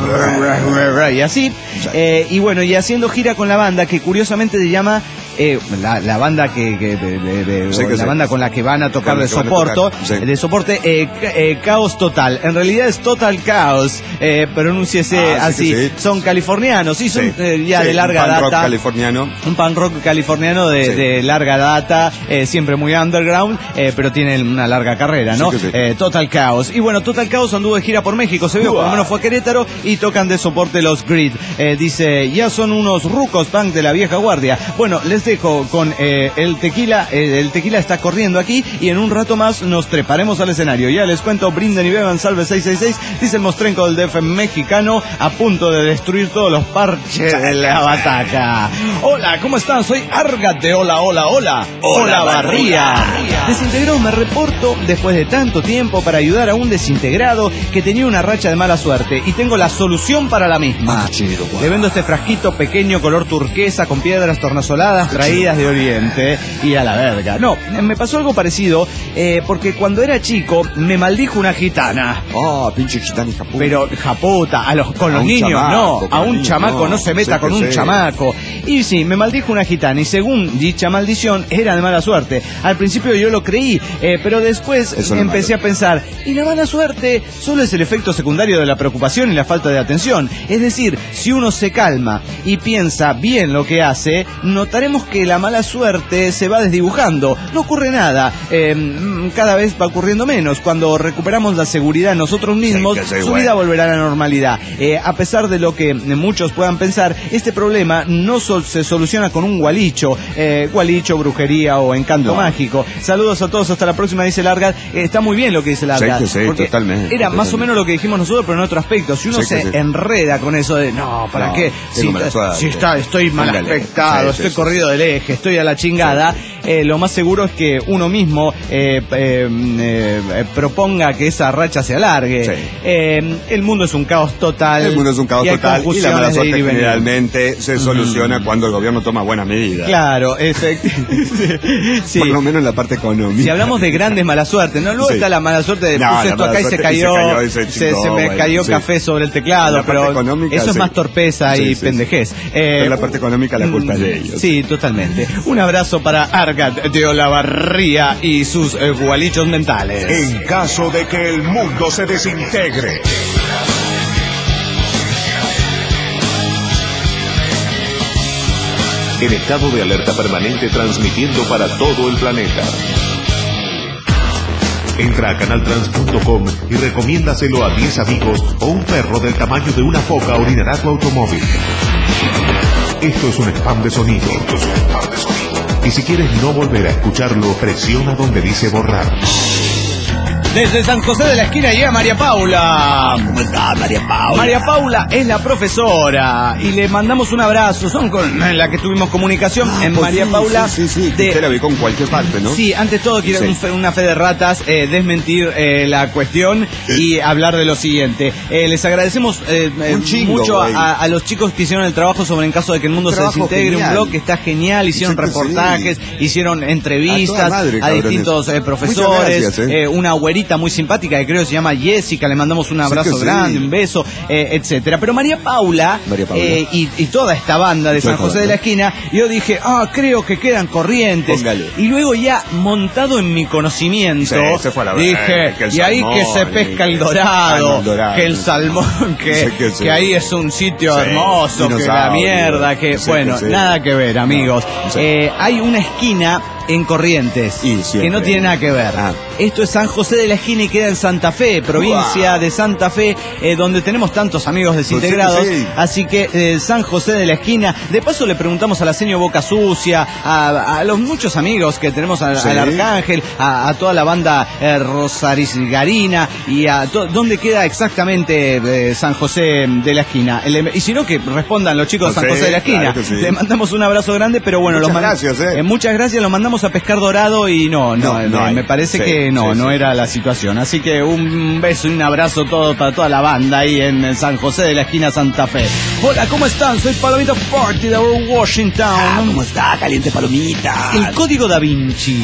[SPEAKER 8] y así. Eh, y bueno, y haciendo gira con la banda que curiosamente se llama eh, la, la banda que, que de, de- de-
[SPEAKER 3] Sí, que
[SPEAKER 8] la
[SPEAKER 3] sí.
[SPEAKER 8] banda con la que van a tocar
[SPEAKER 3] Con la
[SPEAKER 8] de
[SPEAKER 3] que van a
[SPEAKER 8] soporte,
[SPEAKER 3] tocar, sí.
[SPEAKER 8] de soporte eh, ca- eh, Caos Total. En realidad es Total Chaos, eh, pronúnciese
[SPEAKER 3] Ah, sí
[SPEAKER 8] así.
[SPEAKER 3] que sí.
[SPEAKER 8] Son californianos, sí, son
[SPEAKER 3] Sí.
[SPEAKER 8] eh, ya
[SPEAKER 3] Sí,
[SPEAKER 8] de larga
[SPEAKER 3] un punk rock
[SPEAKER 8] data.
[SPEAKER 3] californiano.
[SPEAKER 8] Un punk rock californiano de,
[SPEAKER 3] Sí.
[SPEAKER 8] de larga data, eh, siempre muy underground, eh, pero tiene una larga carrera, ¿no?
[SPEAKER 3] Sí que sí.
[SPEAKER 8] Eh, Total Chaos. Y bueno, Total Chaos anduvo de gira por México, se vio, por lo menos fue a Querétaro, y tocan de soporte los Grid. Eh, dice, ya son unos rucos punk de la vieja guardia. Bueno, les dejo con eh, el tequila, eh, el tequila está corriendo aquí, y en un rato más nos treparemos al escenario. Ya les cuento, brinden y beban, salve seis seis seis, dice el Mostrenco del D F mexicano, a punto de destruir todos los parches de la bataca. Hola, ¿cómo están? Soy Árgate, hola, hola, hola. Hola, Barría. Desintegrado, me reporto después de tanto tiempo para ayudar a un desintegrado que tenía una racha de mala suerte y tengo la solución para la misma. Le vendo este frasquito pequeño color turquesa con piedras tornasoladas traídas de Oriente y a la verga. No, me pasó algo parecido eh, porque cuando era chico me maldijo una gitana.
[SPEAKER 3] Ah, pinche gitana hija puta.
[SPEAKER 8] Pero, japuta, a los, con
[SPEAKER 3] A
[SPEAKER 8] los
[SPEAKER 3] un
[SPEAKER 8] niños
[SPEAKER 3] chamaco,
[SPEAKER 8] no,
[SPEAKER 3] con
[SPEAKER 8] a
[SPEAKER 3] los
[SPEAKER 8] un
[SPEAKER 3] niños
[SPEAKER 8] chamaco
[SPEAKER 3] no,
[SPEAKER 8] no se meta
[SPEAKER 3] sí
[SPEAKER 8] con
[SPEAKER 3] que
[SPEAKER 8] un
[SPEAKER 3] sí.
[SPEAKER 8] chamaco. Y sí, me maldijo una gitana y según dicha maldición era de mala suerte. Al principio yo lo creí, eh, pero después
[SPEAKER 3] Eso no es
[SPEAKER 8] empecé
[SPEAKER 3] malo.
[SPEAKER 8] a pensar, y la mala suerte solo es el efecto secundario de la preocupación y la falta de atención. Es decir, si uno se calma y piensa bien lo que hace, notaremos que la mala suerte se va desdibujando. No ocurre nada, eh, cada vez va ocurriendo menos. Cuando recuperamos la seguridad en nosotros mismos,
[SPEAKER 3] Sí, que sí,
[SPEAKER 8] su
[SPEAKER 3] güey.
[SPEAKER 8] vida volverá a la normalidad. Eh, a pesar de lo que muchos puedan pensar, este problema no sol- se soluciona con un gualicho, eh, gualicho, brujería o encanto
[SPEAKER 3] No.
[SPEAKER 8] mágico. Saludos a todos, hasta la próxima, dice Largat. Eh, está muy bien lo que dice Largat.
[SPEAKER 3] Sí, que sí,
[SPEAKER 8] porque
[SPEAKER 3] totalmente,
[SPEAKER 8] era más o
[SPEAKER 3] totalmente.
[SPEAKER 8] menos lo que dijimos nosotros, pero en otro aspecto. Si uno
[SPEAKER 3] Sí,
[SPEAKER 8] se
[SPEAKER 3] que sí.
[SPEAKER 8] enreda con eso de, no, ¿para
[SPEAKER 3] No,
[SPEAKER 8] qué?
[SPEAKER 3] tengo
[SPEAKER 8] Si,
[SPEAKER 3] mala suerte.
[SPEAKER 8] si está, estoy mal
[SPEAKER 3] Póngale.
[SPEAKER 8] aspectado,
[SPEAKER 3] Sí, sí,
[SPEAKER 8] estoy
[SPEAKER 3] sí,
[SPEAKER 8] corrido del eje, estoy a la chingada. Eh, lo más seguro es que uno mismo eh, eh, eh, proponga que esa racha se alargue.
[SPEAKER 3] Sí.
[SPEAKER 8] Eh, el mundo es un caos total.
[SPEAKER 3] El mundo es un caos
[SPEAKER 8] y hay
[SPEAKER 3] total y la
[SPEAKER 8] confusiones
[SPEAKER 3] mala
[SPEAKER 8] de
[SPEAKER 3] suerte
[SPEAKER 8] ir y venir.
[SPEAKER 3] generalmente se soluciona cuando el gobierno toma buenas medidas.
[SPEAKER 8] Claro, efectivamente. Sí.
[SPEAKER 3] Por lo menos en la parte económica.
[SPEAKER 8] Si hablamos de grandes malas suertes, no, luego
[SPEAKER 3] Sí.
[SPEAKER 8] está la mala suerte de
[SPEAKER 3] No,
[SPEAKER 8] puse
[SPEAKER 3] la
[SPEAKER 8] esto
[SPEAKER 3] mala
[SPEAKER 8] acá y se
[SPEAKER 3] suerte y se
[SPEAKER 8] cayó,
[SPEAKER 3] cayó y se
[SPEAKER 8] se,
[SPEAKER 3] chingó,
[SPEAKER 8] se me
[SPEAKER 3] bueno,
[SPEAKER 8] cayó
[SPEAKER 3] sí.
[SPEAKER 8] café sobre el teclado,
[SPEAKER 3] La parte
[SPEAKER 8] pero
[SPEAKER 3] económica,
[SPEAKER 8] eso es
[SPEAKER 3] sí.
[SPEAKER 8] más torpeza
[SPEAKER 3] Sí,
[SPEAKER 8] y
[SPEAKER 3] sí,
[SPEAKER 8] pendejez.
[SPEAKER 3] sí.
[SPEAKER 8] Eh,
[SPEAKER 3] Pero la parte económica la culpa es de ellos.
[SPEAKER 8] Sí, totalmente. Un abrazo para Argat de Olavarría y sus eh, gualichos mentales.
[SPEAKER 6] En caso de que el mundo se desintegre. En estado de alerta permanente transmitiendo para todo el planeta. Entra a canaltrans punto com y recomiéndaselo a diez amigos o un perro del tamaño de una foca orinará tu automóvil. Esto es un spam de sonido. Esto es un spam de sonido. Y si quieres no volver a escucharlo, presiona donde dice borrar.
[SPEAKER 8] Desde San José de la Esquina llega María Paula.
[SPEAKER 1] ¿Cómo está María Paula?
[SPEAKER 8] María Paula es la profesora y le mandamos un abrazo. Son con la que tuvimos comunicación en
[SPEAKER 3] Pues
[SPEAKER 8] María
[SPEAKER 3] sí,
[SPEAKER 8] Paula.
[SPEAKER 3] Sí, sí, sí.
[SPEAKER 8] de-
[SPEAKER 3] Usted la ve con cualquier parte, ¿no?
[SPEAKER 8] Sí, antes todo quiero
[SPEAKER 3] Sí.
[SPEAKER 8] un fe- una fe de ratas, eh, desmentir eh, la cuestión y hablar de lo siguiente. Eh, les agradecemos eh, eh,
[SPEAKER 3] Un chingo,
[SPEAKER 8] mucho a,
[SPEAKER 3] güey.
[SPEAKER 8] a- a los chicos que hicieron el trabajo sobre en caso de que el mundo se
[SPEAKER 3] Trabajo
[SPEAKER 8] desintegre.
[SPEAKER 3] genial.
[SPEAKER 8] Un blog que está genial, hicieron
[SPEAKER 3] Sí que
[SPEAKER 8] reportajes, hicieron entrevistas
[SPEAKER 3] A toda madre,
[SPEAKER 8] a
[SPEAKER 3] cabrones.
[SPEAKER 8] distintos eh,
[SPEAKER 3] Muchas
[SPEAKER 8] profesores,
[SPEAKER 3] gracias, eh.
[SPEAKER 8] eh, una güerita muy simpática que creo que se llama Jessica, le mandamos un
[SPEAKER 3] Sí
[SPEAKER 8] abrazo
[SPEAKER 3] que sí.
[SPEAKER 8] grande, un beso, eh, etcétera. Pero María Paula,
[SPEAKER 3] María Paula.
[SPEAKER 8] eh, y, y toda esta banda de
[SPEAKER 3] Toda
[SPEAKER 8] San
[SPEAKER 3] esta
[SPEAKER 8] José de
[SPEAKER 3] banda.
[SPEAKER 8] la Esquina, yo dije, ah, creo que quedan corrientes.
[SPEAKER 3] Póngale.
[SPEAKER 8] Y luego ya montado en mi conocimiento,
[SPEAKER 3] Sí, se fue a la
[SPEAKER 8] dije,
[SPEAKER 3] verga, que el
[SPEAKER 8] y ahí
[SPEAKER 3] salmón,
[SPEAKER 8] que se pesca el dorado,
[SPEAKER 3] Ah, no, el dorado.
[SPEAKER 8] que el salmón, que,
[SPEAKER 3] Sí que sí.
[SPEAKER 8] que ahí es un sitio
[SPEAKER 3] Sí,
[SPEAKER 8] hermoso, que la
[SPEAKER 3] dinosaurio.
[SPEAKER 8] mierda, que
[SPEAKER 3] Sí
[SPEAKER 8] bueno,
[SPEAKER 3] que sí.
[SPEAKER 8] nada que ver, amigos.
[SPEAKER 3] No, sí.
[SPEAKER 8] Eh, hay una esquina en Corrientes,
[SPEAKER 3] Y siempre.
[SPEAKER 8] que no tiene nada que ver.
[SPEAKER 3] Ah.
[SPEAKER 8] Esto es San José de la Esquina y queda en Santa Fe, provincia
[SPEAKER 3] Wow.
[SPEAKER 8] de Santa Fe, eh, donde tenemos tantos amigos desintegrados.
[SPEAKER 3] Pues sí, sí.
[SPEAKER 8] Así que eh, San José de la Esquina. De paso le preguntamos a la seño Boca Sucia, a, a los muchos amigos que tenemos, a-
[SPEAKER 3] Sí.
[SPEAKER 8] al Arcángel, a, a toda la banda eh, Rosarisgarina y a to- dónde queda exactamente eh, San José de la Esquina. El- y si no, que respondan los chicos de San
[SPEAKER 3] Sí,
[SPEAKER 8] José de la Esquina.
[SPEAKER 3] claro que sí.
[SPEAKER 8] Le mandamos un abrazo grande, pero bueno,
[SPEAKER 3] Muchas
[SPEAKER 8] los man-
[SPEAKER 3] gracias, eh.
[SPEAKER 8] eh, muchas gracias, los mandamos a pescar dorado y no, no,
[SPEAKER 3] No,
[SPEAKER 8] eh,
[SPEAKER 3] no hay.
[SPEAKER 8] me parece
[SPEAKER 3] Sí,
[SPEAKER 8] que no,
[SPEAKER 3] sí,
[SPEAKER 8] no
[SPEAKER 3] sí.
[SPEAKER 8] era la situación. Así que un beso y un abrazo todo para toda la banda ahí en San José de la Esquina, Santa Fe. Hola, ¿cómo están? Soy Palomita Forti de Washington.
[SPEAKER 3] Ah, ¿cómo está? Caliente palomita.
[SPEAKER 8] El código da Vinci,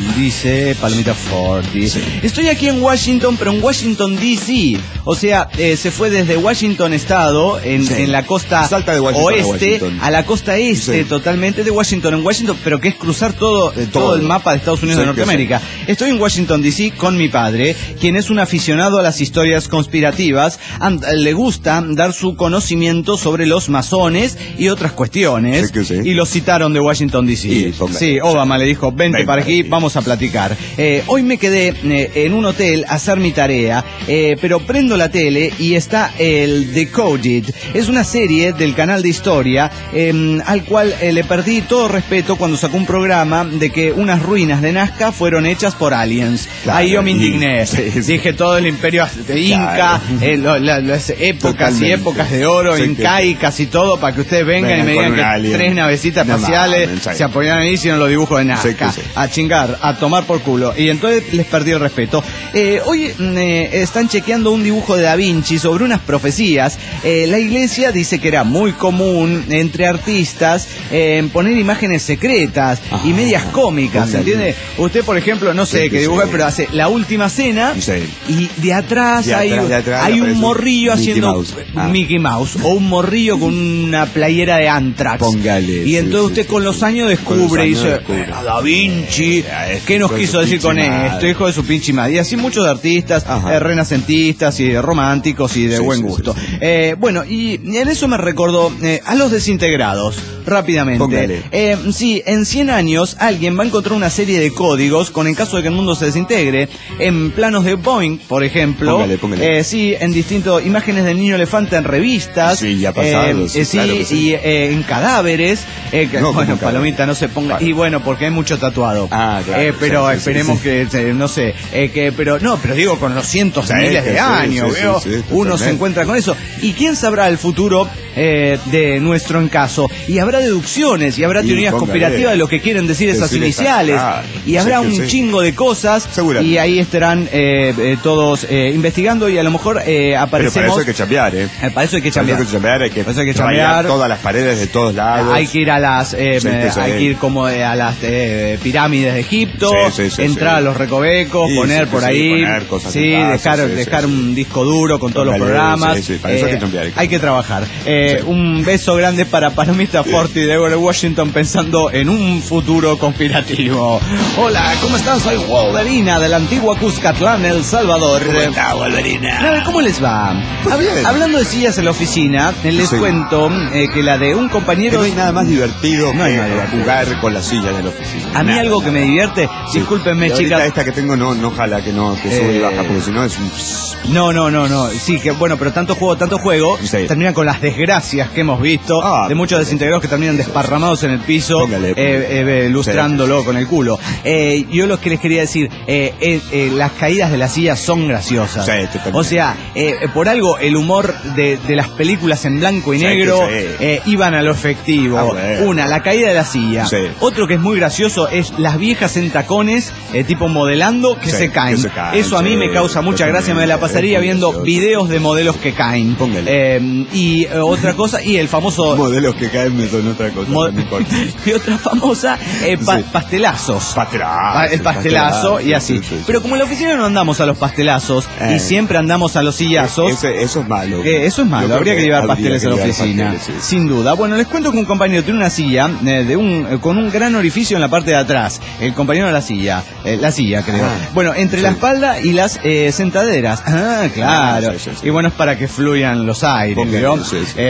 [SPEAKER 8] dice Palomita Forti. Estoy aquí en Washington, pero en Washington D C. O sea, eh, se fue desde Washington Estado, en,
[SPEAKER 3] Sí.
[SPEAKER 8] en la costa
[SPEAKER 3] Salta de Washington a
[SPEAKER 8] oeste,
[SPEAKER 3] Washington.
[SPEAKER 8] a la costa este,
[SPEAKER 3] Sí.
[SPEAKER 8] totalmente de Washington en Washington, pero que es cruzar todo, eh, todo
[SPEAKER 3] Todo.
[SPEAKER 8] el mapa de Estados Unidos
[SPEAKER 3] Sí,
[SPEAKER 8] de Norteamérica. Estoy en Washington D C con mi padre, quien es un aficionado a las historias conspirativas. And- le gusta dar su conocimiento sobre los masones y otras cuestiones.
[SPEAKER 3] Sí que sí.
[SPEAKER 8] Y lo citaron de Washington D C.
[SPEAKER 3] Y, póngale.
[SPEAKER 8] Sí, Obama le dijo, vente
[SPEAKER 3] Ven
[SPEAKER 8] para
[SPEAKER 3] para
[SPEAKER 8] aquí,
[SPEAKER 3] aquí.
[SPEAKER 8] vamos a platicar. Eh, hoy me quedé eh, en un hotel a hacer mi tarea, eh, pero prendo la tele y está el Decoded. Es una serie del canal de historia eh, al cual eh, le perdí todo respeto cuando sacó un programa de que unas ruinas de Nazca fueron hechas por aliens.
[SPEAKER 3] Claro,
[SPEAKER 8] Ahí yo me
[SPEAKER 3] y-
[SPEAKER 8] indigné.
[SPEAKER 3] sí, sí.
[SPEAKER 8] Dije todo el imperio de Inca,
[SPEAKER 3] Claro.
[SPEAKER 8] eh, lo- la- las épocas
[SPEAKER 3] Totalmente.
[SPEAKER 8] y épocas de oro,
[SPEAKER 3] Sí, que-
[SPEAKER 8] incaicas y todo, para que ustedes vengan
[SPEAKER 3] Vengan
[SPEAKER 8] y me
[SPEAKER 3] con
[SPEAKER 8] digan
[SPEAKER 3] un
[SPEAKER 8] que
[SPEAKER 3] alien.
[SPEAKER 8] tres navecitas
[SPEAKER 3] No
[SPEAKER 8] espaciales
[SPEAKER 3] mames, sí.
[SPEAKER 8] se apoyan ahí y hicieron los dibujos de Nazca.
[SPEAKER 3] Sí que sí.
[SPEAKER 8] A chingar, a tomar por culo. Y entonces les perdí el respeto. Eh, hoy mm, eh, están chequeando un dibujo de Da Vinci sobre unas profecías. Eh, la iglesia dice que era muy común entre artistas eh, poner imágenes secretas y
[SPEAKER 3] Ah,
[SPEAKER 8] medias cómicas,
[SPEAKER 3] póngale.
[SPEAKER 8] ¿entiende? Usted, por ejemplo, no sé
[SPEAKER 3] Sí,
[SPEAKER 8] qué
[SPEAKER 3] que
[SPEAKER 8] dibuja,
[SPEAKER 3] sí.
[SPEAKER 8] pero hace la última cena
[SPEAKER 3] Sí.
[SPEAKER 8] y de atrás
[SPEAKER 3] De
[SPEAKER 8] hay,
[SPEAKER 3] atrás, de atrás
[SPEAKER 8] hay un
[SPEAKER 3] aparece
[SPEAKER 8] morrillo
[SPEAKER 3] Mickey
[SPEAKER 8] haciendo
[SPEAKER 3] Mouse. Ah.
[SPEAKER 8] Mickey Mouse o un morrillo con una playera de Anthrax.
[SPEAKER 3] Póngale,
[SPEAKER 8] Y entonces
[SPEAKER 3] sí,
[SPEAKER 8] usted
[SPEAKER 3] sí,
[SPEAKER 8] con
[SPEAKER 3] sí,
[SPEAKER 8] los
[SPEAKER 3] sí.
[SPEAKER 8] años
[SPEAKER 3] Con
[SPEAKER 8] descubre y
[SPEAKER 3] los años
[SPEAKER 8] dice,
[SPEAKER 3] descubre.
[SPEAKER 8] "Ah, Da Vinci, ¿qué nos
[SPEAKER 3] hijo de
[SPEAKER 8] quiso
[SPEAKER 3] su
[SPEAKER 8] decir con
[SPEAKER 3] pinche madre".
[SPEAKER 8] esto? Hijo de su pinche madre. Y así muchos artistas,
[SPEAKER 3] Ajá.
[SPEAKER 8] eh, renacentistas y románticos y de
[SPEAKER 3] Sí,
[SPEAKER 8] buen
[SPEAKER 3] sí,
[SPEAKER 8] gusto.
[SPEAKER 3] sí, sí.
[SPEAKER 8] Eh, bueno, y en eso me recordó eh, a los desintegrados, rápidamente.
[SPEAKER 3] Póngale.
[SPEAKER 8] Eh, sí, en cien años alguien va a encontrar una serie de códigos con en caso de que el mundo se desintegre, en planos de Boeing, por ejemplo.
[SPEAKER 3] Póngale, póngale.
[SPEAKER 8] Eh, sí, en distintos imágenes del niño elefante en revistas.
[SPEAKER 3] Sí, ya ha pasado,
[SPEAKER 8] Eh,
[SPEAKER 3] sí,
[SPEAKER 8] eh, sí,
[SPEAKER 3] claro que sí.
[SPEAKER 8] y eh, en cadáveres. eh, que-
[SPEAKER 3] No, como
[SPEAKER 8] bueno,
[SPEAKER 3] en cadáveres.
[SPEAKER 8] Palomita, no se ponga.
[SPEAKER 3] Claro.
[SPEAKER 8] Y bueno, porque hay mucho tatuado.
[SPEAKER 3] Ah, claro,
[SPEAKER 8] Eh, pero
[SPEAKER 3] sí, sí,
[SPEAKER 8] esperemos
[SPEAKER 3] sí.
[SPEAKER 8] que, eh, no sé, eh, que, pero no, pero digo con los cientos de
[SPEAKER 3] Sí,
[SPEAKER 8] miles
[SPEAKER 3] que
[SPEAKER 8] de
[SPEAKER 3] sí,
[SPEAKER 8] años,
[SPEAKER 3] sí, sí,
[SPEAKER 8] veo,
[SPEAKER 3] sí,
[SPEAKER 8] uno se
[SPEAKER 3] totalmente.
[SPEAKER 8] encuentra con eso. ¿Y quién sabrá el futuro eh, de nuestro encaso? Y habrá deducciones y habrá
[SPEAKER 3] Y
[SPEAKER 8] teorías
[SPEAKER 3] póngale.
[SPEAKER 8] conspirativas de lo que quieren decir esas
[SPEAKER 3] Decir
[SPEAKER 8] iniciales.
[SPEAKER 3] esas- ah,
[SPEAKER 8] y habrá
[SPEAKER 3] sí, que
[SPEAKER 8] un
[SPEAKER 3] sí.
[SPEAKER 8] chingo de cosas.
[SPEAKER 3] Seguramente.
[SPEAKER 8] Y ahí estarán eh, eh, todos eh, investigando y a lo mejor eh,
[SPEAKER 3] Pero para
[SPEAKER 8] aparecemos.
[SPEAKER 3] eso hay que chambear, ¿eh?
[SPEAKER 8] Eh, para eso hay que
[SPEAKER 3] Para
[SPEAKER 8] cambiar.
[SPEAKER 3] eso hay que chambear, hay que,
[SPEAKER 8] Para eso hay que
[SPEAKER 3] rayar
[SPEAKER 8] chambear.
[SPEAKER 3] todas las paredes de todos lados.
[SPEAKER 8] Hay que ir a las eh,
[SPEAKER 3] Sí,
[SPEAKER 8] eh,
[SPEAKER 3] sí,
[SPEAKER 8] hay
[SPEAKER 3] sí.
[SPEAKER 8] que ir como eh, a las eh, pirámides de Egipto,
[SPEAKER 3] Sí, sí, sí,
[SPEAKER 8] entrar
[SPEAKER 3] sí.
[SPEAKER 8] a los recovecos,
[SPEAKER 3] Sí,
[SPEAKER 8] poner
[SPEAKER 3] sí,
[SPEAKER 8] por
[SPEAKER 3] sí,
[SPEAKER 8] ahí,
[SPEAKER 3] poner cosas
[SPEAKER 8] sí,
[SPEAKER 3] en casa,
[SPEAKER 8] dejar
[SPEAKER 3] sí,
[SPEAKER 8] dejar
[SPEAKER 3] sí,
[SPEAKER 8] un disco duro con todos los
[SPEAKER 3] Póngale,
[SPEAKER 8] programas.
[SPEAKER 3] sí, sí, para eso hay que chambear, hay que
[SPEAKER 8] hay que trabajar. Eh,
[SPEAKER 3] Sí.
[SPEAKER 8] Un beso grande para Palomita Forti de Washington pensando en un futuro conspirativo. Hola, ¿cómo están? Soy Wolverina de la antigua Cuscatlán, El Salvador.
[SPEAKER 3] ¿Cómo está, Wolverina?
[SPEAKER 8] Nada, ¿cómo les va?
[SPEAKER 3] Pues
[SPEAKER 8] Hab-
[SPEAKER 3] bien.
[SPEAKER 8] Hablando de sillas en la oficina, eh, les
[SPEAKER 3] Sí.
[SPEAKER 8] cuento eh, que la de un
[SPEAKER 3] Que
[SPEAKER 8] compañero...
[SPEAKER 3] no hay nada más divertido
[SPEAKER 8] No hay
[SPEAKER 3] que
[SPEAKER 8] nada divertido.
[SPEAKER 3] jugar con las sillas de la oficina.
[SPEAKER 8] A mí
[SPEAKER 3] Nada,
[SPEAKER 8] algo que
[SPEAKER 3] nada.
[SPEAKER 8] me divierte,
[SPEAKER 3] Sí.
[SPEAKER 8] discúlpenme
[SPEAKER 3] Y ahorita
[SPEAKER 8] chicas.
[SPEAKER 3] esta que tengo no, no jala que no, que sube y
[SPEAKER 8] Eh,
[SPEAKER 3] baja, porque si no es un...
[SPEAKER 8] No, no, no, no. Sí, que bueno, pero tanto juego, tanto juego,
[SPEAKER 3] Sí.
[SPEAKER 8] termina con las desgracias que hemos visto
[SPEAKER 3] Ah,
[SPEAKER 8] de muchos
[SPEAKER 3] sí.
[SPEAKER 8] desintegrados que terminan desparramados en el piso,
[SPEAKER 3] Póngale,
[SPEAKER 8] eh,
[SPEAKER 3] póngale.
[SPEAKER 8] eh, lustrándolo
[SPEAKER 3] Sí.
[SPEAKER 8] con el culo. Eh, yo lo que les quería decir, eh, eh, eh, las caídas de las sillas son graciosas.
[SPEAKER 3] Sí, totalmente.
[SPEAKER 8] O sea, eh, por algo el humor de, de las películas en blanco y
[SPEAKER 3] Sí,
[SPEAKER 8] negro
[SPEAKER 3] que sí.
[SPEAKER 8] eh, iban a lo efectivo.
[SPEAKER 3] Ah, bueno.
[SPEAKER 8] Una, la caída de la silla.
[SPEAKER 3] Sí.
[SPEAKER 8] Otro que es muy gracioso es las viejas en tacones, eh, tipo modelando, que
[SPEAKER 3] Sí,
[SPEAKER 8] se caen.
[SPEAKER 3] que se caen,
[SPEAKER 8] Eso a mí
[SPEAKER 3] sí,
[SPEAKER 8] me causa mucha gracia, me la pasaría
[SPEAKER 3] totalmente,
[SPEAKER 8] viendo
[SPEAKER 3] es muy
[SPEAKER 8] videos de modelos que caen.
[SPEAKER 3] Póngale.
[SPEAKER 8] Eh, y eh, otra cosa, y el famoso...
[SPEAKER 3] Modelos que caen me son otra cosa,
[SPEAKER 8] mo-
[SPEAKER 3] no me importa.
[SPEAKER 8] y otra famosa, eh, pa-
[SPEAKER 3] Sí.
[SPEAKER 8] pastelazos.
[SPEAKER 3] Pastelazo,
[SPEAKER 8] Ah, el pastelazo y así.
[SPEAKER 3] sí, sí, sí.
[SPEAKER 8] Pero como en la oficina no andamos a los pastelazos
[SPEAKER 3] Eh.
[SPEAKER 8] y siempre andamos a los sillazos,
[SPEAKER 3] Ese- eso es malo.
[SPEAKER 8] eh, eso es malo,
[SPEAKER 3] Yo creo
[SPEAKER 8] habría que llevar
[SPEAKER 3] habría
[SPEAKER 8] pasteles
[SPEAKER 3] que
[SPEAKER 8] a la
[SPEAKER 3] llevar
[SPEAKER 8] oficina,
[SPEAKER 3] pasteles, sí.
[SPEAKER 8] sin duda. Bueno, les cuento que un compañero tiene una silla eh, de un eh, con un gran orificio en la parte de atrás. El compañero de la silla, eh, la silla creo.
[SPEAKER 3] Ah,
[SPEAKER 8] bueno, entre
[SPEAKER 3] sí.
[SPEAKER 8] la espalda y las eh, sentaderas. Ah, claro.
[SPEAKER 3] Ah, sí, sí, sí.
[SPEAKER 8] Y bueno, es para que fluyan los aires,
[SPEAKER 3] Póngale,
[SPEAKER 8] ¿vio?
[SPEAKER 3] sí, sí.
[SPEAKER 8] Eh,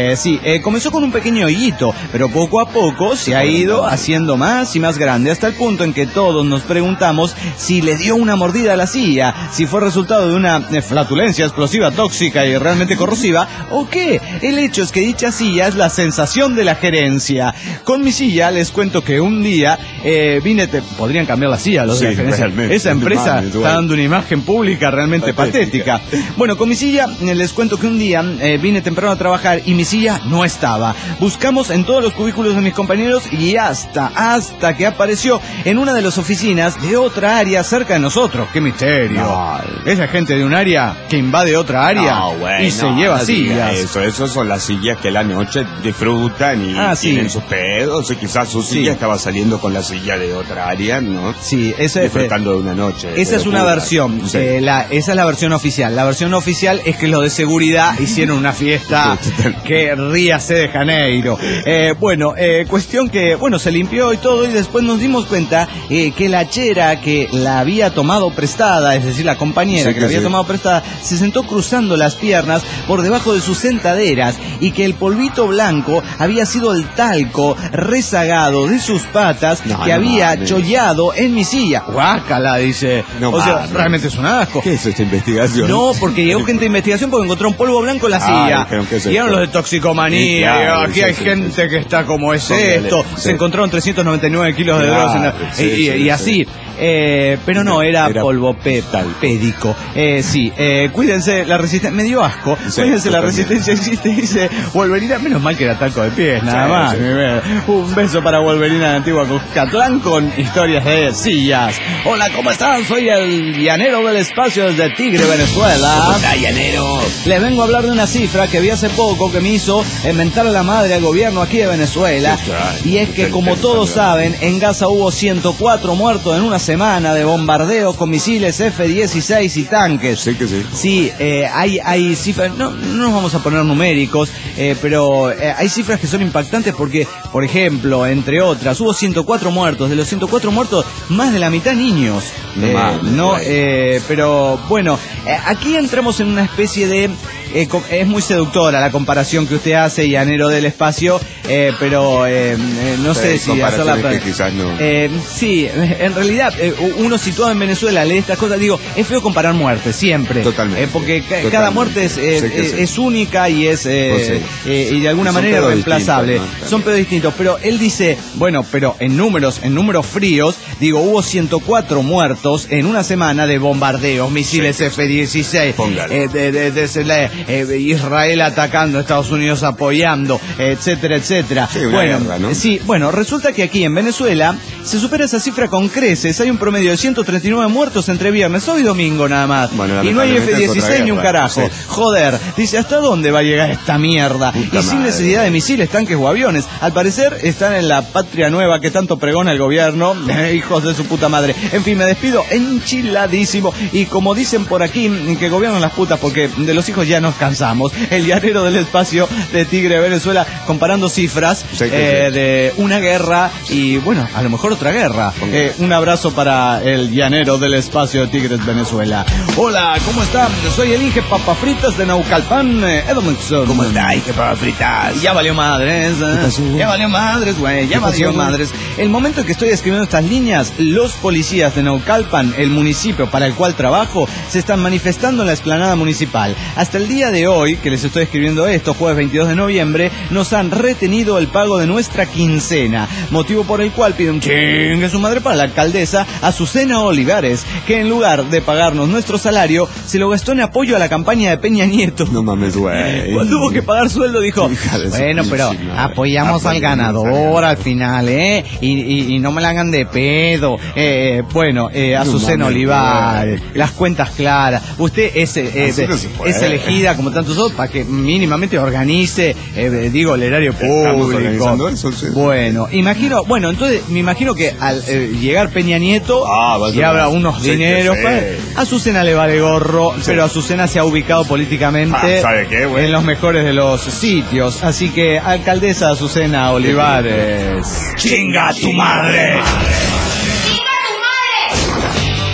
[SPEAKER 8] Eh, sí, eh, comenzó con un pequeño hoyito, pero poco a poco se ha ido haciendo más y más grande, hasta el punto en que todos nos preguntamos si le dio una mordida a la silla, si fue resultado de una eh, flatulencia explosiva, tóxica y realmente corrosiva, o qué. El hecho es que dicha silla es la sensación de la gerencia. Con mi silla les cuento que un día eh, vine, te, podrían cambiar la silla los
[SPEAKER 3] sí,
[SPEAKER 8] de la gerencia. Esa empresa mames, está dando una imagen pública realmente patética. patética. Bueno, con mi silla eh, les cuento que un día eh, vine temprano a trabajar y mi silla no estaba. Buscamos en todos los cubículos de mis compañeros y hasta, hasta que apareció en una de las oficinas de otra área cerca de nosotros. ¡Qué misterio! No. Esa gente de un área que invade otra área no, bueno, y se no, lleva no sillas.
[SPEAKER 3] Eso, eso son las sillas que la noche disfrutan y
[SPEAKER 8] ah,
[SPEAKER 3] tienen
[SPEAKER 8] sí.
[SPEAKER 3] sus pedos. Y quizás su silla sí. estaba saliendo con la silla de otra área, ¿no?
[SPEAKER 8] Sí, esa
[SPEAKER 3] disfrutando de una noche.
[SPEAKER 8] Esa es una versión. Sí. Eh, la, esa es la versión oficial. La versión oficial es que los de seguridad hicieron una fiesta que ríase de Janeiro. Eh, bueno, eh, cuestión que, bueno, se limpió y todo, y después nos dimos cuenta eh, que la chera que la había tomado prestada, es decir, la compañera sí, que, que la había sí. tomado prestada, se sentó cruzando las piernas por debajo de sus sentaderas, y que el polvito blanco había sido el talco rezagado de sus patas no, que no, había no, chollado en mi silla. Guácala, dice. No, o sea, mames. Realmente es un asco.
[SPEAKER 3] ¿Qué es esta investigación?
[SPEAKER 8] No, porque llegó gente de investigación porque encontró un polvo blanco en la silla. Llegaron los de toxicomanía. Sí, claro, aquí sí, hay sí, gente sí. que está como es Póngale, esto. Sí. Se encontraron trescientos noventa y nueve kilos de claro, drogas en la... sí, y, sí, y así. Sí. Eh, pero no, era, era polvo pédico. Eh, sí, eh, cuídense, la resistencia, me dio asco. Sí, cuídense, la resistencia existe, dice Wolverina. Menos mal que era talco de pies, nada sí, más. Sí. Un beso para Wolverina de Antigua Cuscatlán con historias de sillas. Hola, ¿cómo están? Soy el llanero del espacio desde Tigre, Venezuela.
[SPEAKER 3] ¿Cómo está, llanero?
[SPEAKER 8] Les vengo a hablar de una cifra que vi hace poco que me hizo mentar a la madre al gobierno aquí de Venezuela. Sí, y es que, como todos saben, en Gaza hubo ciento cuatro muertos en una semana de bombardeo con misiles F dieciséis y tanques.
[SPEAKER 3] Sí que sí.
[SPEAKER 8] Sí, eh, hay, hay cifras, no, no nos vamos a poner numéricos, eh, pero eh, hay cifras que son impactantes porque, por ejemplo, entre otras, hubo ciento cuatro muertos. De los ciento cuatro muertos, más de la mitad niños.
[SPEAKER 3] No,
[SPEAKER 8] eh,
[SPEAKER 3] mames,
[SPEAKER 8] no eh, pero bueno, eh, aquí entramos en una especie de... Eh, es muy seductora la comparación que usted hace, llanero del espacio, eh, pero eh, eh, no sé si hacerla...
[SPEAKER 3] Que quizás no.
[SPEAKER 8] Eh, sí, en realidad, eh, uno situado en Venezuela lee estas cosas, digo, es feo comparar muertes, siempre.
[SPEAKER 3] Totalmente.
[SPEAKER 8] Eh, porque
[SPEAKER 3] Totalmente.
[SPEAKER 8] cada muerte es, eh, sí es, sí. es única y es eh, pues sí. eh, y de alguna Son manera reemplazable. ¿No? Son pedos distintos, pero él dice, bueno, pero en números, en números fríos, digo, hubo ciento cuatro muertos en una semana de bombardeos, misiles sí. F dieciséis, eh, de, de, de, de, de Eh, Israel atacando, Estados Unidos apoyando, etcétera, etcétera.
[SPEAKER 3] Sí,
[SPEAKER 8] bueno,
[SPEAKER 3] guerra, ¿no?
[SPEAKER 8] sí, bueno, resulta que aquí en Venezuela se supera esa cifra con creces. Hay un promedio de ciento treinta y nueve muertos entre viernes, hoy y domingo nada más. Bueno, y no hay F dieciséis ni un carajo. Sí. Joder, dice, ¿hasta dónde va a llegar esta mierda? Puta y madre. Sin necesidad de misiles, tanques o aviones. Al parecer están en la patria nueva que tanto pregona el gobierno. Hijos de su puta madre. En fin, me despido enchiladísimo. Y como dicen por aquí, que gobiernan las putas porque de los hijos ya nos cansamos. El llanero del espacio de Tigre, Venezuela, comparando cifras sí, eh, sí. de una guerra y, bueno, a lo mejor otra guerra. Eh, un abrazo para el llanero del espacio de Tigres, Venezuela. Hola, ¿cómo están? Soy el Inge Papas Fritas de Naucalpan, eh, Edmondson.
[SPEAKER 3] ¿Cómo está, Inge Papas Fritas?
[SPEAKER 8] Ya valió madres, eh. Ya valió madres, güey, ya valió madres. El momento en que estoy escribiendo estas líneas, los policías de Naucalpan, el municipio para el cual trabajo, se están manifestando en la explanada municipal. Hasta el día de hoy, que les estoy escribiendo esto, jueves veintidós de noviembre, nos han retenido el pago de nuestra quincena, motivo por el cual pide un chingue su madre para la alcaldesa Azucena Olivares, que en lugar de pagarnos nuestro salario, se lo gastó en apoyo a la campaña de Peña Nieto.
[SPEAKER 3] No mames, güey.
[SPEAKER 8] Cuando tuvo que pagar sueldo dijo, bueno, pero apoyamos al ganador al final, ¿eh? Y, y, y no me la hagan de pedo. Eh, bueno, eh, Azucena Olivares, las cuentas claras. Usted es, eh, es, es elegida como tantos otros para que mínimamente organice, eh, digo, el erario público.
[SPEAKER 3] Eso, sí.
[SPEAKER 8] Bueno, imagino, bueno, entonces me imagino que al eh, llegar Peña Nieto
[SPEAKER 3] ah,
[SPEAKER 8] y habrá unos sí, dineros, sí. Pues, a Azucena le vale gorro, sí. Pero Azucena se ha ubicado políticamente
[SPEAKER 3] ah, ¿sabe qué,
[SPEAKER 8] en los mejores de los sitios. Así que, alcaldesa Azucena Olivares,
[SPEAKER 3] ¡chinga tu madre!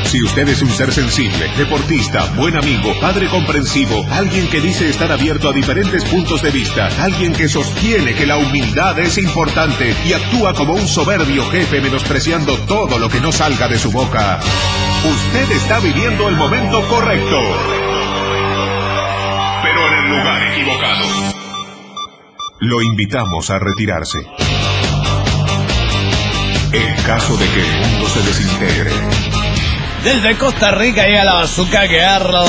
[SPEAKER 6] Si usted es un ser sensible, deportista, buen amigo, padre comprensivo, alguien que dice estar abierto a diferentes puntos de vista, alguien que sostiene que la humildad es importante y actúa como un soberbio jefe menospreciando todo lo que no salga de su boca, usted está viviendo el momento correcto, pero en el lugar equivocado. Lo invitamos a retirarse. En caso de que el mundo se desintegre.
[SPEAKER 8] Desde Costa Rica llega la Bazooka Guerra.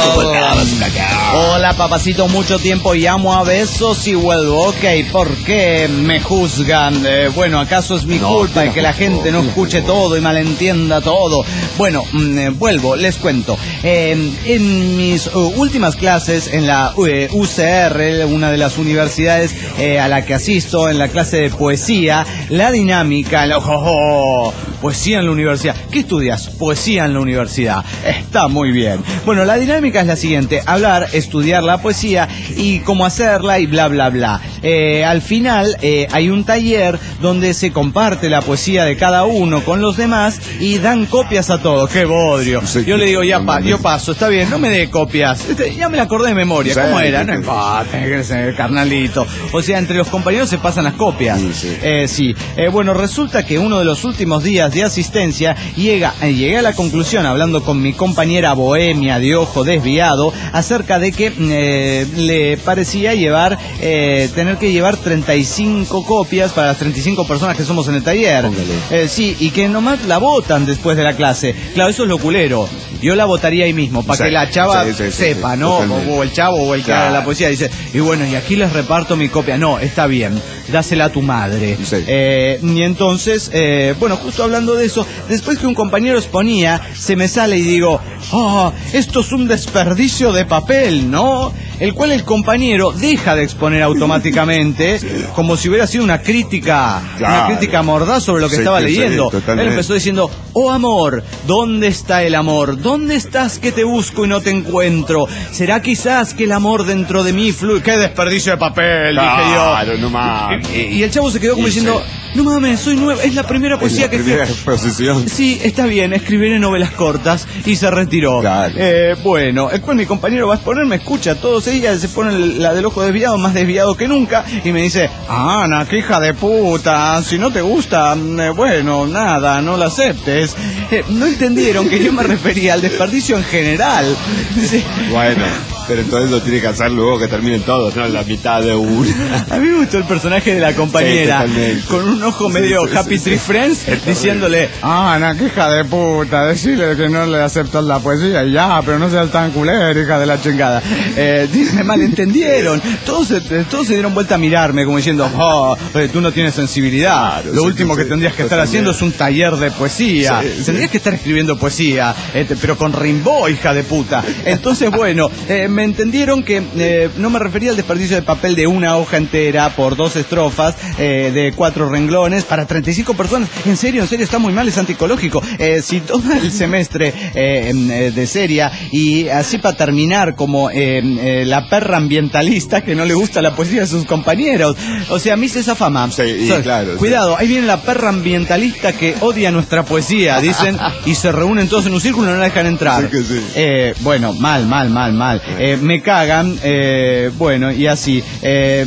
[SPEAKER 8] Hola, papacito, mucho tiempo llamo a besos y vuelvo. Ok, ¿por qué me juzgan? Eh, bueno, ¿acaso es mi no, culpa de que la gente no escuche todo y malentienda todo? Bueno, mmm, vuelvo, les cuento. Eh, en mis uh, últimas clases en la uh, U C R, una de las universidades eh, a la que asisto, en la clase de poesía, la dinámica, la, oh, oh, poesía en la universidad. ¿Qué estudias? Poesía en la universidad. Está muy bien. Bueno, la dinámica es la siguiente: hablar, estudiar la poesía y cómo hacerla y bla bla bla. Eh, al final eh, hay un taller donde se comparte la poesía de cada uno con los demás y dan copias a todos. ¡Qué bodrio! Yo le digo, ya pa, yo paso, está bien, no me dé copias. Este, ya me la acordé de memoria. ¿Cómo era? No importa, carnalito. O sea, entre los compañeros se pasan las copias. Sí, sí. Eh, sí. Eh, bueno, resulta que uno de los últimos días de asistencia llega, eh, llegué a la conclusión, hablando con mi compañera bohemia de ojo desviado, acerca de que eh, le parecía llevar, eh, tener que llevar treinta y cinco copias para las treinta y cinco personas que somos en el taller. Eh, sí, y que nomás la votan después de la clase. Claro, eso es lo culero. Yo la votaría ahí mismo, para sí, que la chava sí, sí, sepa, sí, ¿no? O, o el chavo o el que haga la poesía dice, y bueno, y aquí les reparto mi copia. No, está bien, dásela a tu madre. Sí. Eh, y entonces, eh, bueno, justo hablando de eso, después que un compañero exponía, se me sale y digo, oh, esto es un desperdicio de papel, ¿no? El cual el compañero deja de exponer automáticamente, sí, como si hubiera sido una crítica, claro, una crítica mordaz sobre lo que sí, estaba que leyendo. Sí, él empezó diciendo, oh amor, ¿dónde está el amor? ¿Dónde estás que te busco y no te encuentro? ¿Será quizás que el amor dentro de mí fluye? ¡Qué desperdicio de papel! Claro, dije yo. No mames. Y, y el chavo se quedó como sí, diciendo, sí, no mames, soy nuevo, es la primera poesía la que... primera exposición. Sí, está bien, escribiré novelas cortas, y se retiró. Claro. Eh, bueno, después mi compañero va a exponer, me escucha todos ellas, se pone la del ojo desviado, más desviado que nunca, y me dice, ah, Ana, qué hija de puta, si no te gusta, eh, bueno, nada, no la aceptes. Eh, no entendieron que yo me refería al desperdicio en general. Sí.
[SPEAKER 3] Bueno, pero entonces lo tiene que hacer luego que terminen todos, no en la mitad de una.
[SPEAKER 8] A mí me gustó el personaje de la compañera, sí, con un ojo medio sí, sí, Happy sí, Tree sí, Friends, sí, diciéndole, ah, Ana, qué hija de puta, decirle que no le aceptas la poesía y ya, pero no seas tan culera, hija de la chingada. Eh, me malentendieron, todos, todos se dieron vuelta a mirarme como diciendo, oh, tú no tienes sensibilidad, claro, lo sí, último sí, que tendrías que estar también haciendo es un taller de poesía, sí, tendrías sí. que estar escribiendo poesía, este, pero con Rimbaud, hija de puta. Entonces, bueno, eh, me entendieron que eh, no me refería al desperdicio de papel de una hoja entera por dos estrofas eh, de cuatro renglones para treinta y cinco personas. En serio, en serio, está muy mal, es anticológico. Eh, si todo el semestre eh, de seria y así para terminar como eh, eh, la perra ambientalista que no le gusta la poesía de sus compañeros. O sea, a mí es esa fama. Sí, y so, claro, cuidado, sí. Ahí viene la perra ambientalista que odia nuestra poesía, dicen, y se reúnen todos en un círculo y no la dejan entrar. Sí que sí. Eh, bueno, mal, mal, mal, mal. Eh, me cagan, eh, bueno, y así. Eh,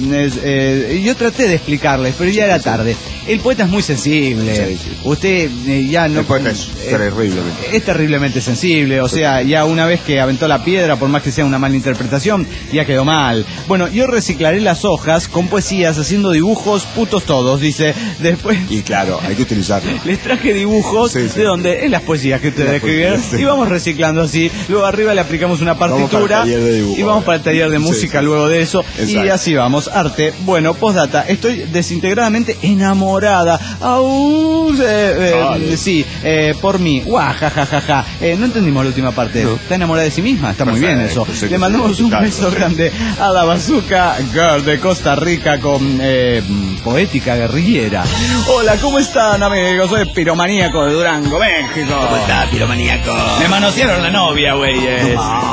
[SPEAKER 8] eh, yo traté de explicarles, pero ya era tarde. El poeta es muy sensible. Sí, sí. Usted eh, ya no...
[SPEAKER 3] El poeta es eh, terriblemente.
[SPEAKER 8] Es terriblemente sensible, o sea, ya una vez que aventó la piedra, por más que sea una mala interpretación, ya quedó mal. Bueno, yo reciclaré las hojas con poesías, haciendo dibujos putos todos, dice. Después...
[SPEAKER 3] Y claro, hay que utilizarlo.
[SPEAKER 8] Les traje dibujos, sí, sí, de donde, en las poesías que ustedes escribieron, sí, y vamos reciclando así. Luego arriba le aplicamos una partitura dibujo, y vamos para el taller de música, sí, luego de eso. Exacto. Y así vamos, arte. Bueno, postdata, estoy desintegradamente enamorada. Aún, eh, eh, sí, eh, por mí. Guau, ja, ja, ja, ja. Eh, no entendimos la última parte. No. Está enamorada de sí misma, está muy bien eso. Le mandamos un beso grande a la Bazooka Girl de Costa Rica con eh, poética guerrillera. Hola, ¿cómo están, amigos? Soy Piromaníaco de Durango, México.
[SPEAKER 3] ¿Cómo está, Piromaníaco?
[SPEAKER 8] Me manosearon la novia, güeyes. No.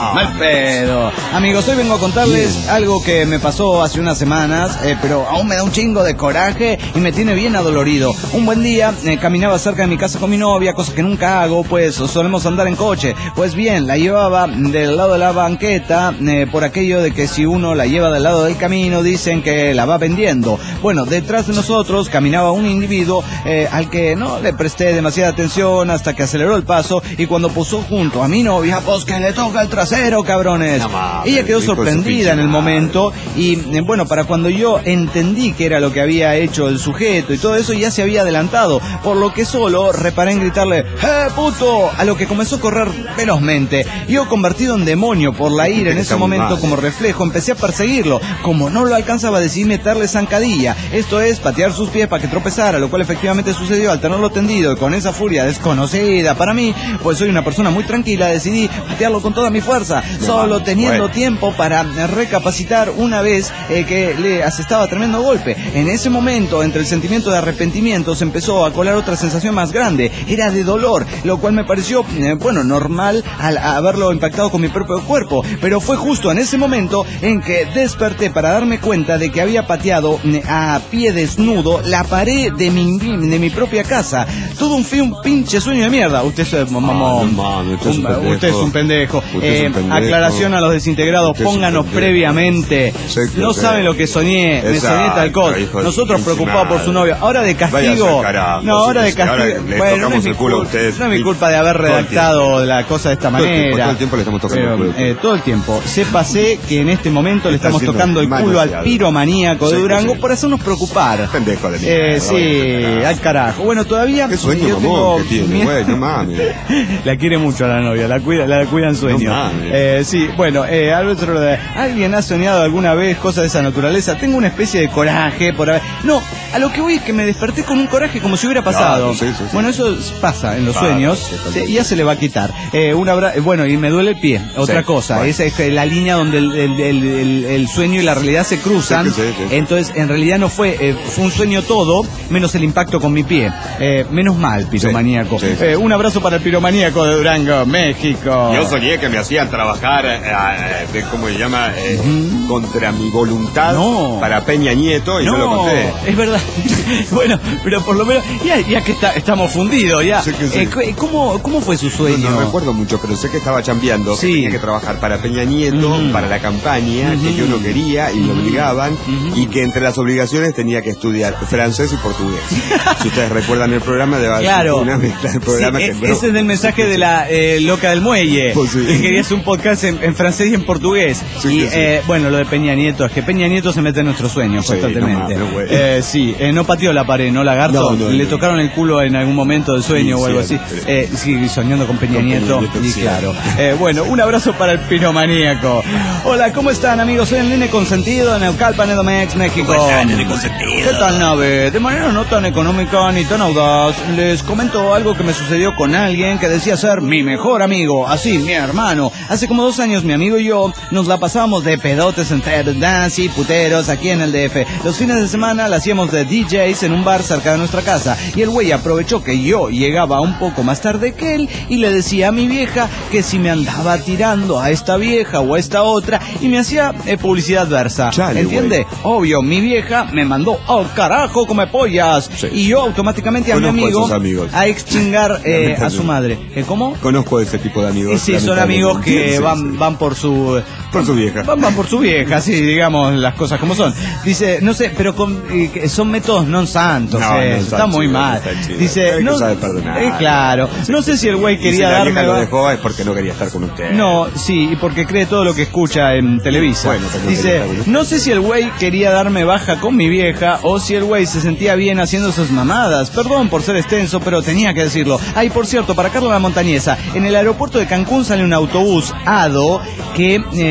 [SPEAKER 3] No.
[SPEAKER 8] Mal pedo. Amigos, hoy vengo a contarles bien. algo que me pasó hace unas semanas, eh, pero aún me da un chingo de coraje y me tiene bien adolorido. Un buen día, eh, caminaba cerca de mi casa con mi novia, cosa que nunca hago, pues solemos andar en coche. Pues bien, la llevaba del lado de la banqueta, eh, por aquello de que si uno la lleva del lado del camino, dicen que la va vendiendo. Bueno, detrás de nosotros caminaba un individuo eh, al que no le presté demasiada atención hasta que aceleró el paso, y cuando puso junto a mi novia, pues que le toca el trasero, cabrones. No, madre, ella quedó sorprendida en el momento y eh, bueno, para cuando yo entendí que era lo que había hecho el sujeto y todo eso, ya se había adelantado, por lo que solo reparé en gritarle ¡eh, puto!, a lo que comenzó a correr velozmente. Yo, convertido en demonio por la ira en ese momento, como reflejo, empecé a perseguirlo. Como no lo alcanzaba, decidí meterle zancadilla, esto es, patear sus pies para que tropezara, lo cual efectivamente sucedió al tenerlo tendido, y con esa furia desconocida para mí, pues soy una persona muy tranquila, decidí patearlo con toda mi fuerza, no, solo teniendo bueno. tiempo para recapacitar una vez eh, que le asestaba tremendo golpe. En ese momento, entre el sentimiento de arrepentimiento, se empezó a colar otra sensación más grande, era de dolor, lo cual me pareció, eh, bueno, normal al haberlo impactado con mi propio cuerpo, pero fue justo en ese momento en que desperté para darme cuenta de que había pateado eh, a pie desnudo la pared de mi, de mi propia casa. Todo un, un pinche sueño de mierda. Usted es, mamón, ah, no, usted, un, es usted es un pendejo. Usted eh, es un pendejo. Aclaración a los desintegrados, usted pónganos previamente. No saben lo que soñé, exacto, me soñé tal cosa. Nosotros preocupados por su novio. Ahora de castigo. Carajo, no, ahora de castigo. Ahora bueno, no es, mi culpa, no es mi culpa de haber redactado la cosa de esta manera. Todo el tiempo, todo el tiempo le estamos tocando Pero, el culo. Eh, todo el tiempo. Sépase que en este momento le estamos tocando el culo al piromaníaco de Durango por hacernos preocupar. Pendejo de mierda. Eh, sí, al carajo. Bueno, todavía.
[SPEAKER 3] ¿Qué sueño yo tengo que tiene, güey? No mames.
[SPEAKER 8] La quiere mucho a la novia, la cuida, la cuida en sueño. No eh, sí, bueno, eh, Alberto, ¿alguien ha soñado alguna vez cosas de esa naturaleza? Tengo una especie de coraje por haber. No, a lo que voy es que me desperté con un coraje como si hubiera pasado. No, sí, sí, sí. Bueno, eso pasa en los ah, sueños, sí, sí, ya se le va a quitar. Eh, una bra... Bueno, y me duele el pie, otra sí, cosa. Bueno. Esa es la línea donde el, el, el, el, el sueño y la realidad se cruzan. Sí, sí, sí, sí. Entonces, en realidad no fue, eh, fue un sueño todo, menos el impacto con mi pie. Eh, menos mal, piromaníaco. Sí, sí, sí, eh, sí. Un abrazo para el piromaníaco de Durango, México.
[SPEAKER 3] Yo soñé que me hacían trabajar, eh, de, ¿cómo se llama? Eh, uh-huh. Contra mi voluntad no. para Peña Nieto y no, no lo conté.
[SPEAKER 8] Es verdad. Bueno, pero por lo menos, ya, ya que está, estamos fundidos, ya. Sí sí. eh, ¿cómo, ¿Cómo fue su sueño?
[SPEAKER 3] No, no recuerdo mucho, pero sé que estaba chambeando, sí. que tenía que trabajar para Peña Nieto, uh-huh. para la campaña, uh-huh. que yo no quería y uh-huh. me obligaban, uh-huh. y que entre las obligaciones tenía que estudiar francés y portugués. Si ustedes recuerdan el programa, de
[SPEAKER 8] claro.
[SPEAKER 3] una mezcla del programa. Sí, que
[SPEAKER 8] ese es el mensaje de la eh, loca del muelle.
[SPEAKER 3] Pues sí.
[SPEAKER 8] Que quería hacer un podcast en, en francés y en portugués. Sí, y sí. Eh, bueno, lo de Peña Nieto, es que Peña Nieto se mete en nuestros sueños sí, constantemente. No, no, eh, sí, eh, no pateó la pared, ¿no, lagarto? No, no, Le no, tocaron no. el culo en algún momento del sueño sí, o algo sí, así. Eh, sí, soñando con Peña con Nieto. Peña Nieto y sí. claro. Eh, bueno, un abrazo para el piromaníaco. Hola, ¿cómo están, amigos? Soy el nene consentido de Naucalpan, Edomex, México.
[SPEAKER 3] ¿Cómo están, nene consentido?
[SPEAKER 8] ¿Qué tal, nave? De manera no tan económica ni tan audaz, les comento algo que me sucedió con alguien que decía ser mi mejor amigo, así, mi hermano. Hace como dos años mi amigo y yo nos la pasábamos de pedotes entre dance y puteros aquí en el D F. Los fines de semana la hacíamos de D Js en un bar cerca de nuestra casa, y el güey aprovechó que yo llegaba un poco más tarde que él y le decía a mi vieja que si me andaba tirando a esta vieja o a esta otra, y me hacía eh, publicidad adversa. Chale, ¿entiende? Wey. Obvio, mi vieja me mandó al carajo come pollas, sí. y yo automáticamente a Conozco mi amigo a, a exchingar eh, a su madre. ¿Eh, ¿Cómo?
[SPEAKER 3] Conozco ese tipo de amigos.
[SPEAKER 8] Sí, son amigos que sí, van, sí. van por su...
[SPEAKER 3] Por su vieja.
[SPEAKER 8] Van, van por su vieja, sí, digamos las cosas como son. Dice, no sé, pero con, eh, son métodos non santos, no, eh, no está, está muy chido, mal. Está Dice, no, sabe perdonar. Eh, claro, sí, no sé si el güey quería darme...
[SPEAKER 3] Si la vieja lo dejó es porque no quería estar con usted.
[SPEAKER 8] No, sí, y porque cree todo lo que escucha en Televisa. Bueno, dice, no sé si el güey quería darme baja con mi vieja o si el güey se sentía bien haciendo sus mamadas. Perdón por ser extenso, pero tenía que decirlo. Ay, por cierto, para Carla la Montañesa, en el aeropuerto de Cancún sale un autobús A D O que... Eh,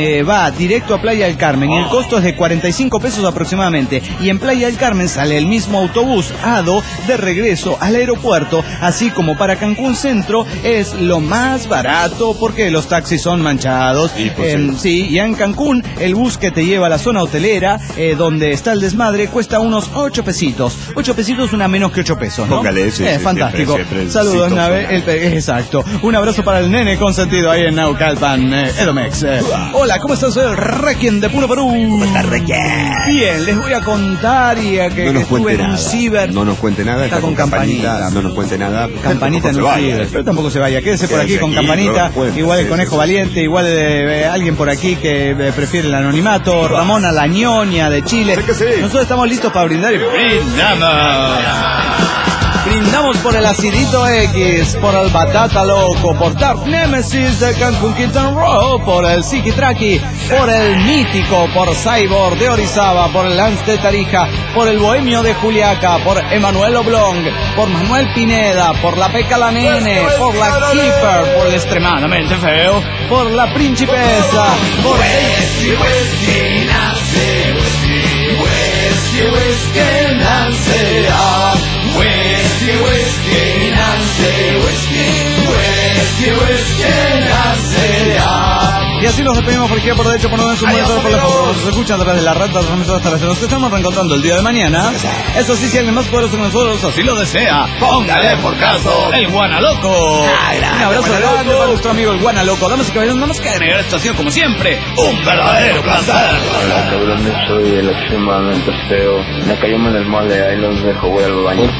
[SPEAKER 8] eh, va directo a Playa del Carmen y el costo es de cuarenta y cinco pesos aproximadamente. Y en Playa del Carmen sale el mismo autobús ADO de regreso al aeropuerto, así como para Cancún Centro es lo más barato porque los taxis son manchados.
[SPEAKER 3] Y pues,
[SPEAKER 8] eh,
[SPEAKER 3] sí.
[SPEAKER 8] sí, y en Cancún el bus que te lleva a la zona hotelera, eh, donde está el desmadre, cuesta unos ocho pesitos. ocho pesitos, una menos que ocho pesos, ¿no?
[SPEAKER 3] Póngale, sí,
[SPEAKER 8] eh,
[SPEAKER 3] sí,
[SPEAKER 8] fantástico.
[SPEAKER 3] siempre, siempre
[SPEAKER 8] Saludos,
[SPEAKER 3] sí,
[SPEAKER 8] Nave. El pe- exacto. Un abrazo para el nene consentido ahí en Naucalpan, eh, Edomex. Eh. Hola, ¿cómo estás? Soy el Requiem de Puro Perú.
[SPEAKER 3] ¿Cómo está, Requiem?
[SPEAKER 8] Bien, les voy a contar y a que,
[SPEAKER 3] No
[SPEAKER 8] que
[SPEAKER 3] nos
[SPEAKER 8] estuve
[SPEAKER 3] cuente
[SPEAKER 8] en un
[SPEAKER 3] nada.
[SPEAKER 8] ciber.
[SPEAKER 3] No nos cuente nada.
[SPEAKER 8] Está
[SPEAKER 3] Está
[SPEAKER 8] con
[SPEAKER 3] con campanita.
[SPEAKER 8] campanita.
[SPEAKER 3] No nos cuente nada.
[SPEAKER 8] Campanita en
[SPEAKER 3] Tampoco
[SPEAKER 8] un
[SPEAKER 3] se vaya.
[SPEAKER 8] ciber, pero tampoco se vaya, quédese por aquí
[SPEAKER 3] Quédese
[SPEAKER 8] con
[SPEAKER 3] aquí,
[SPEAKER 8] campanita,
[SPEAKER 3] no nos cuente.
[SPEAKER 8] igual el
[SPEAKER 3] Sí,
[SPEAKER 8] Conejo
[SPEAKER 3] sí, sí.
[SPEAKER 8] Valiente, igual eh, alguien por aquí que eh, prefiere el anonimato, Ramona La Ñoña de Chile.
[SPEAKER 3] Sí que sí.
[SPEAKER 8] Nosotros estamos listos para brindar y brindamos. Brindamos por el Acidito X, por el Batata Loco, por Dark Nemesis de Cancún Quintana Roo, por el Siki Traki, por el Mítico, por Cyborg de Orizaba, por el Lance de Tarija, por el Bohemio de Juliaca, por Emanuel Oblong, por Manuel Pineda, por la Peca la Nene, por la Keeper, por el Extremadamente Feo, por la Principesa, por Whisky, Whisky, Nancy, Whisky, Whisky, Whisky, Nancy, ah. Whisky, whisky, Nancy, whisky, whisky, whisky, Nancy, ah. Y así nos despedimos por izquierda, por derecho, por donde su monitor, por la foto. Nos escuchan a través de la rata, hasta las Nos estamos reencontrando el día de mañana. Eso sí, si alguien más poderoso que nosotros así lo desea, póngale por caso el Guanaloco. Un abrazo grande para nuestro amigo el Guanaloco. Damas y caballeros, nada más que agregar esto ha sido como siempre un verdadero placer.
[SPEAKER 9] Hola, cabrones, soy el extremadamente feo. Me cayó en el mole, ahí los dejo, voy al baño.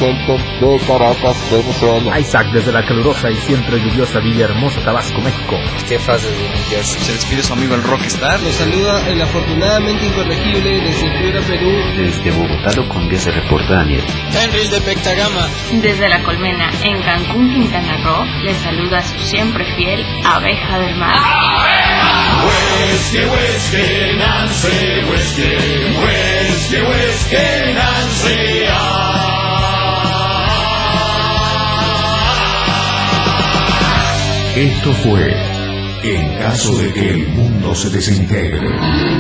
[SPEAKER 10] De Caracas, Venezuela. Isaac desde la calurosa y siempre lluviosa Villahermosa, Tabasco, México.
[SPEAKER 9] ¿Qué frases de
[SPEAKER 8] Se despide su amigo el Rockstar.
[SPEAKER 11] Los saluda el afortunadamente incorregible desde Piura, Perú.
[SPEAKER 12] Desde Bogotá, Colombia, se reporta Daniel.
[SPEAKER 11] Henry de Pectagama.
[SPEAKER 13] Desde La Colmena, en Cancún, Quintana Roo, les saluda su siempre fiel Abeja del Mar.
[SPEAKER 6] Whisky, whisky, Nancy, whisky, whisky, whisky, Nancy, ah. Esto fue En caso de que el mundo se desintegre.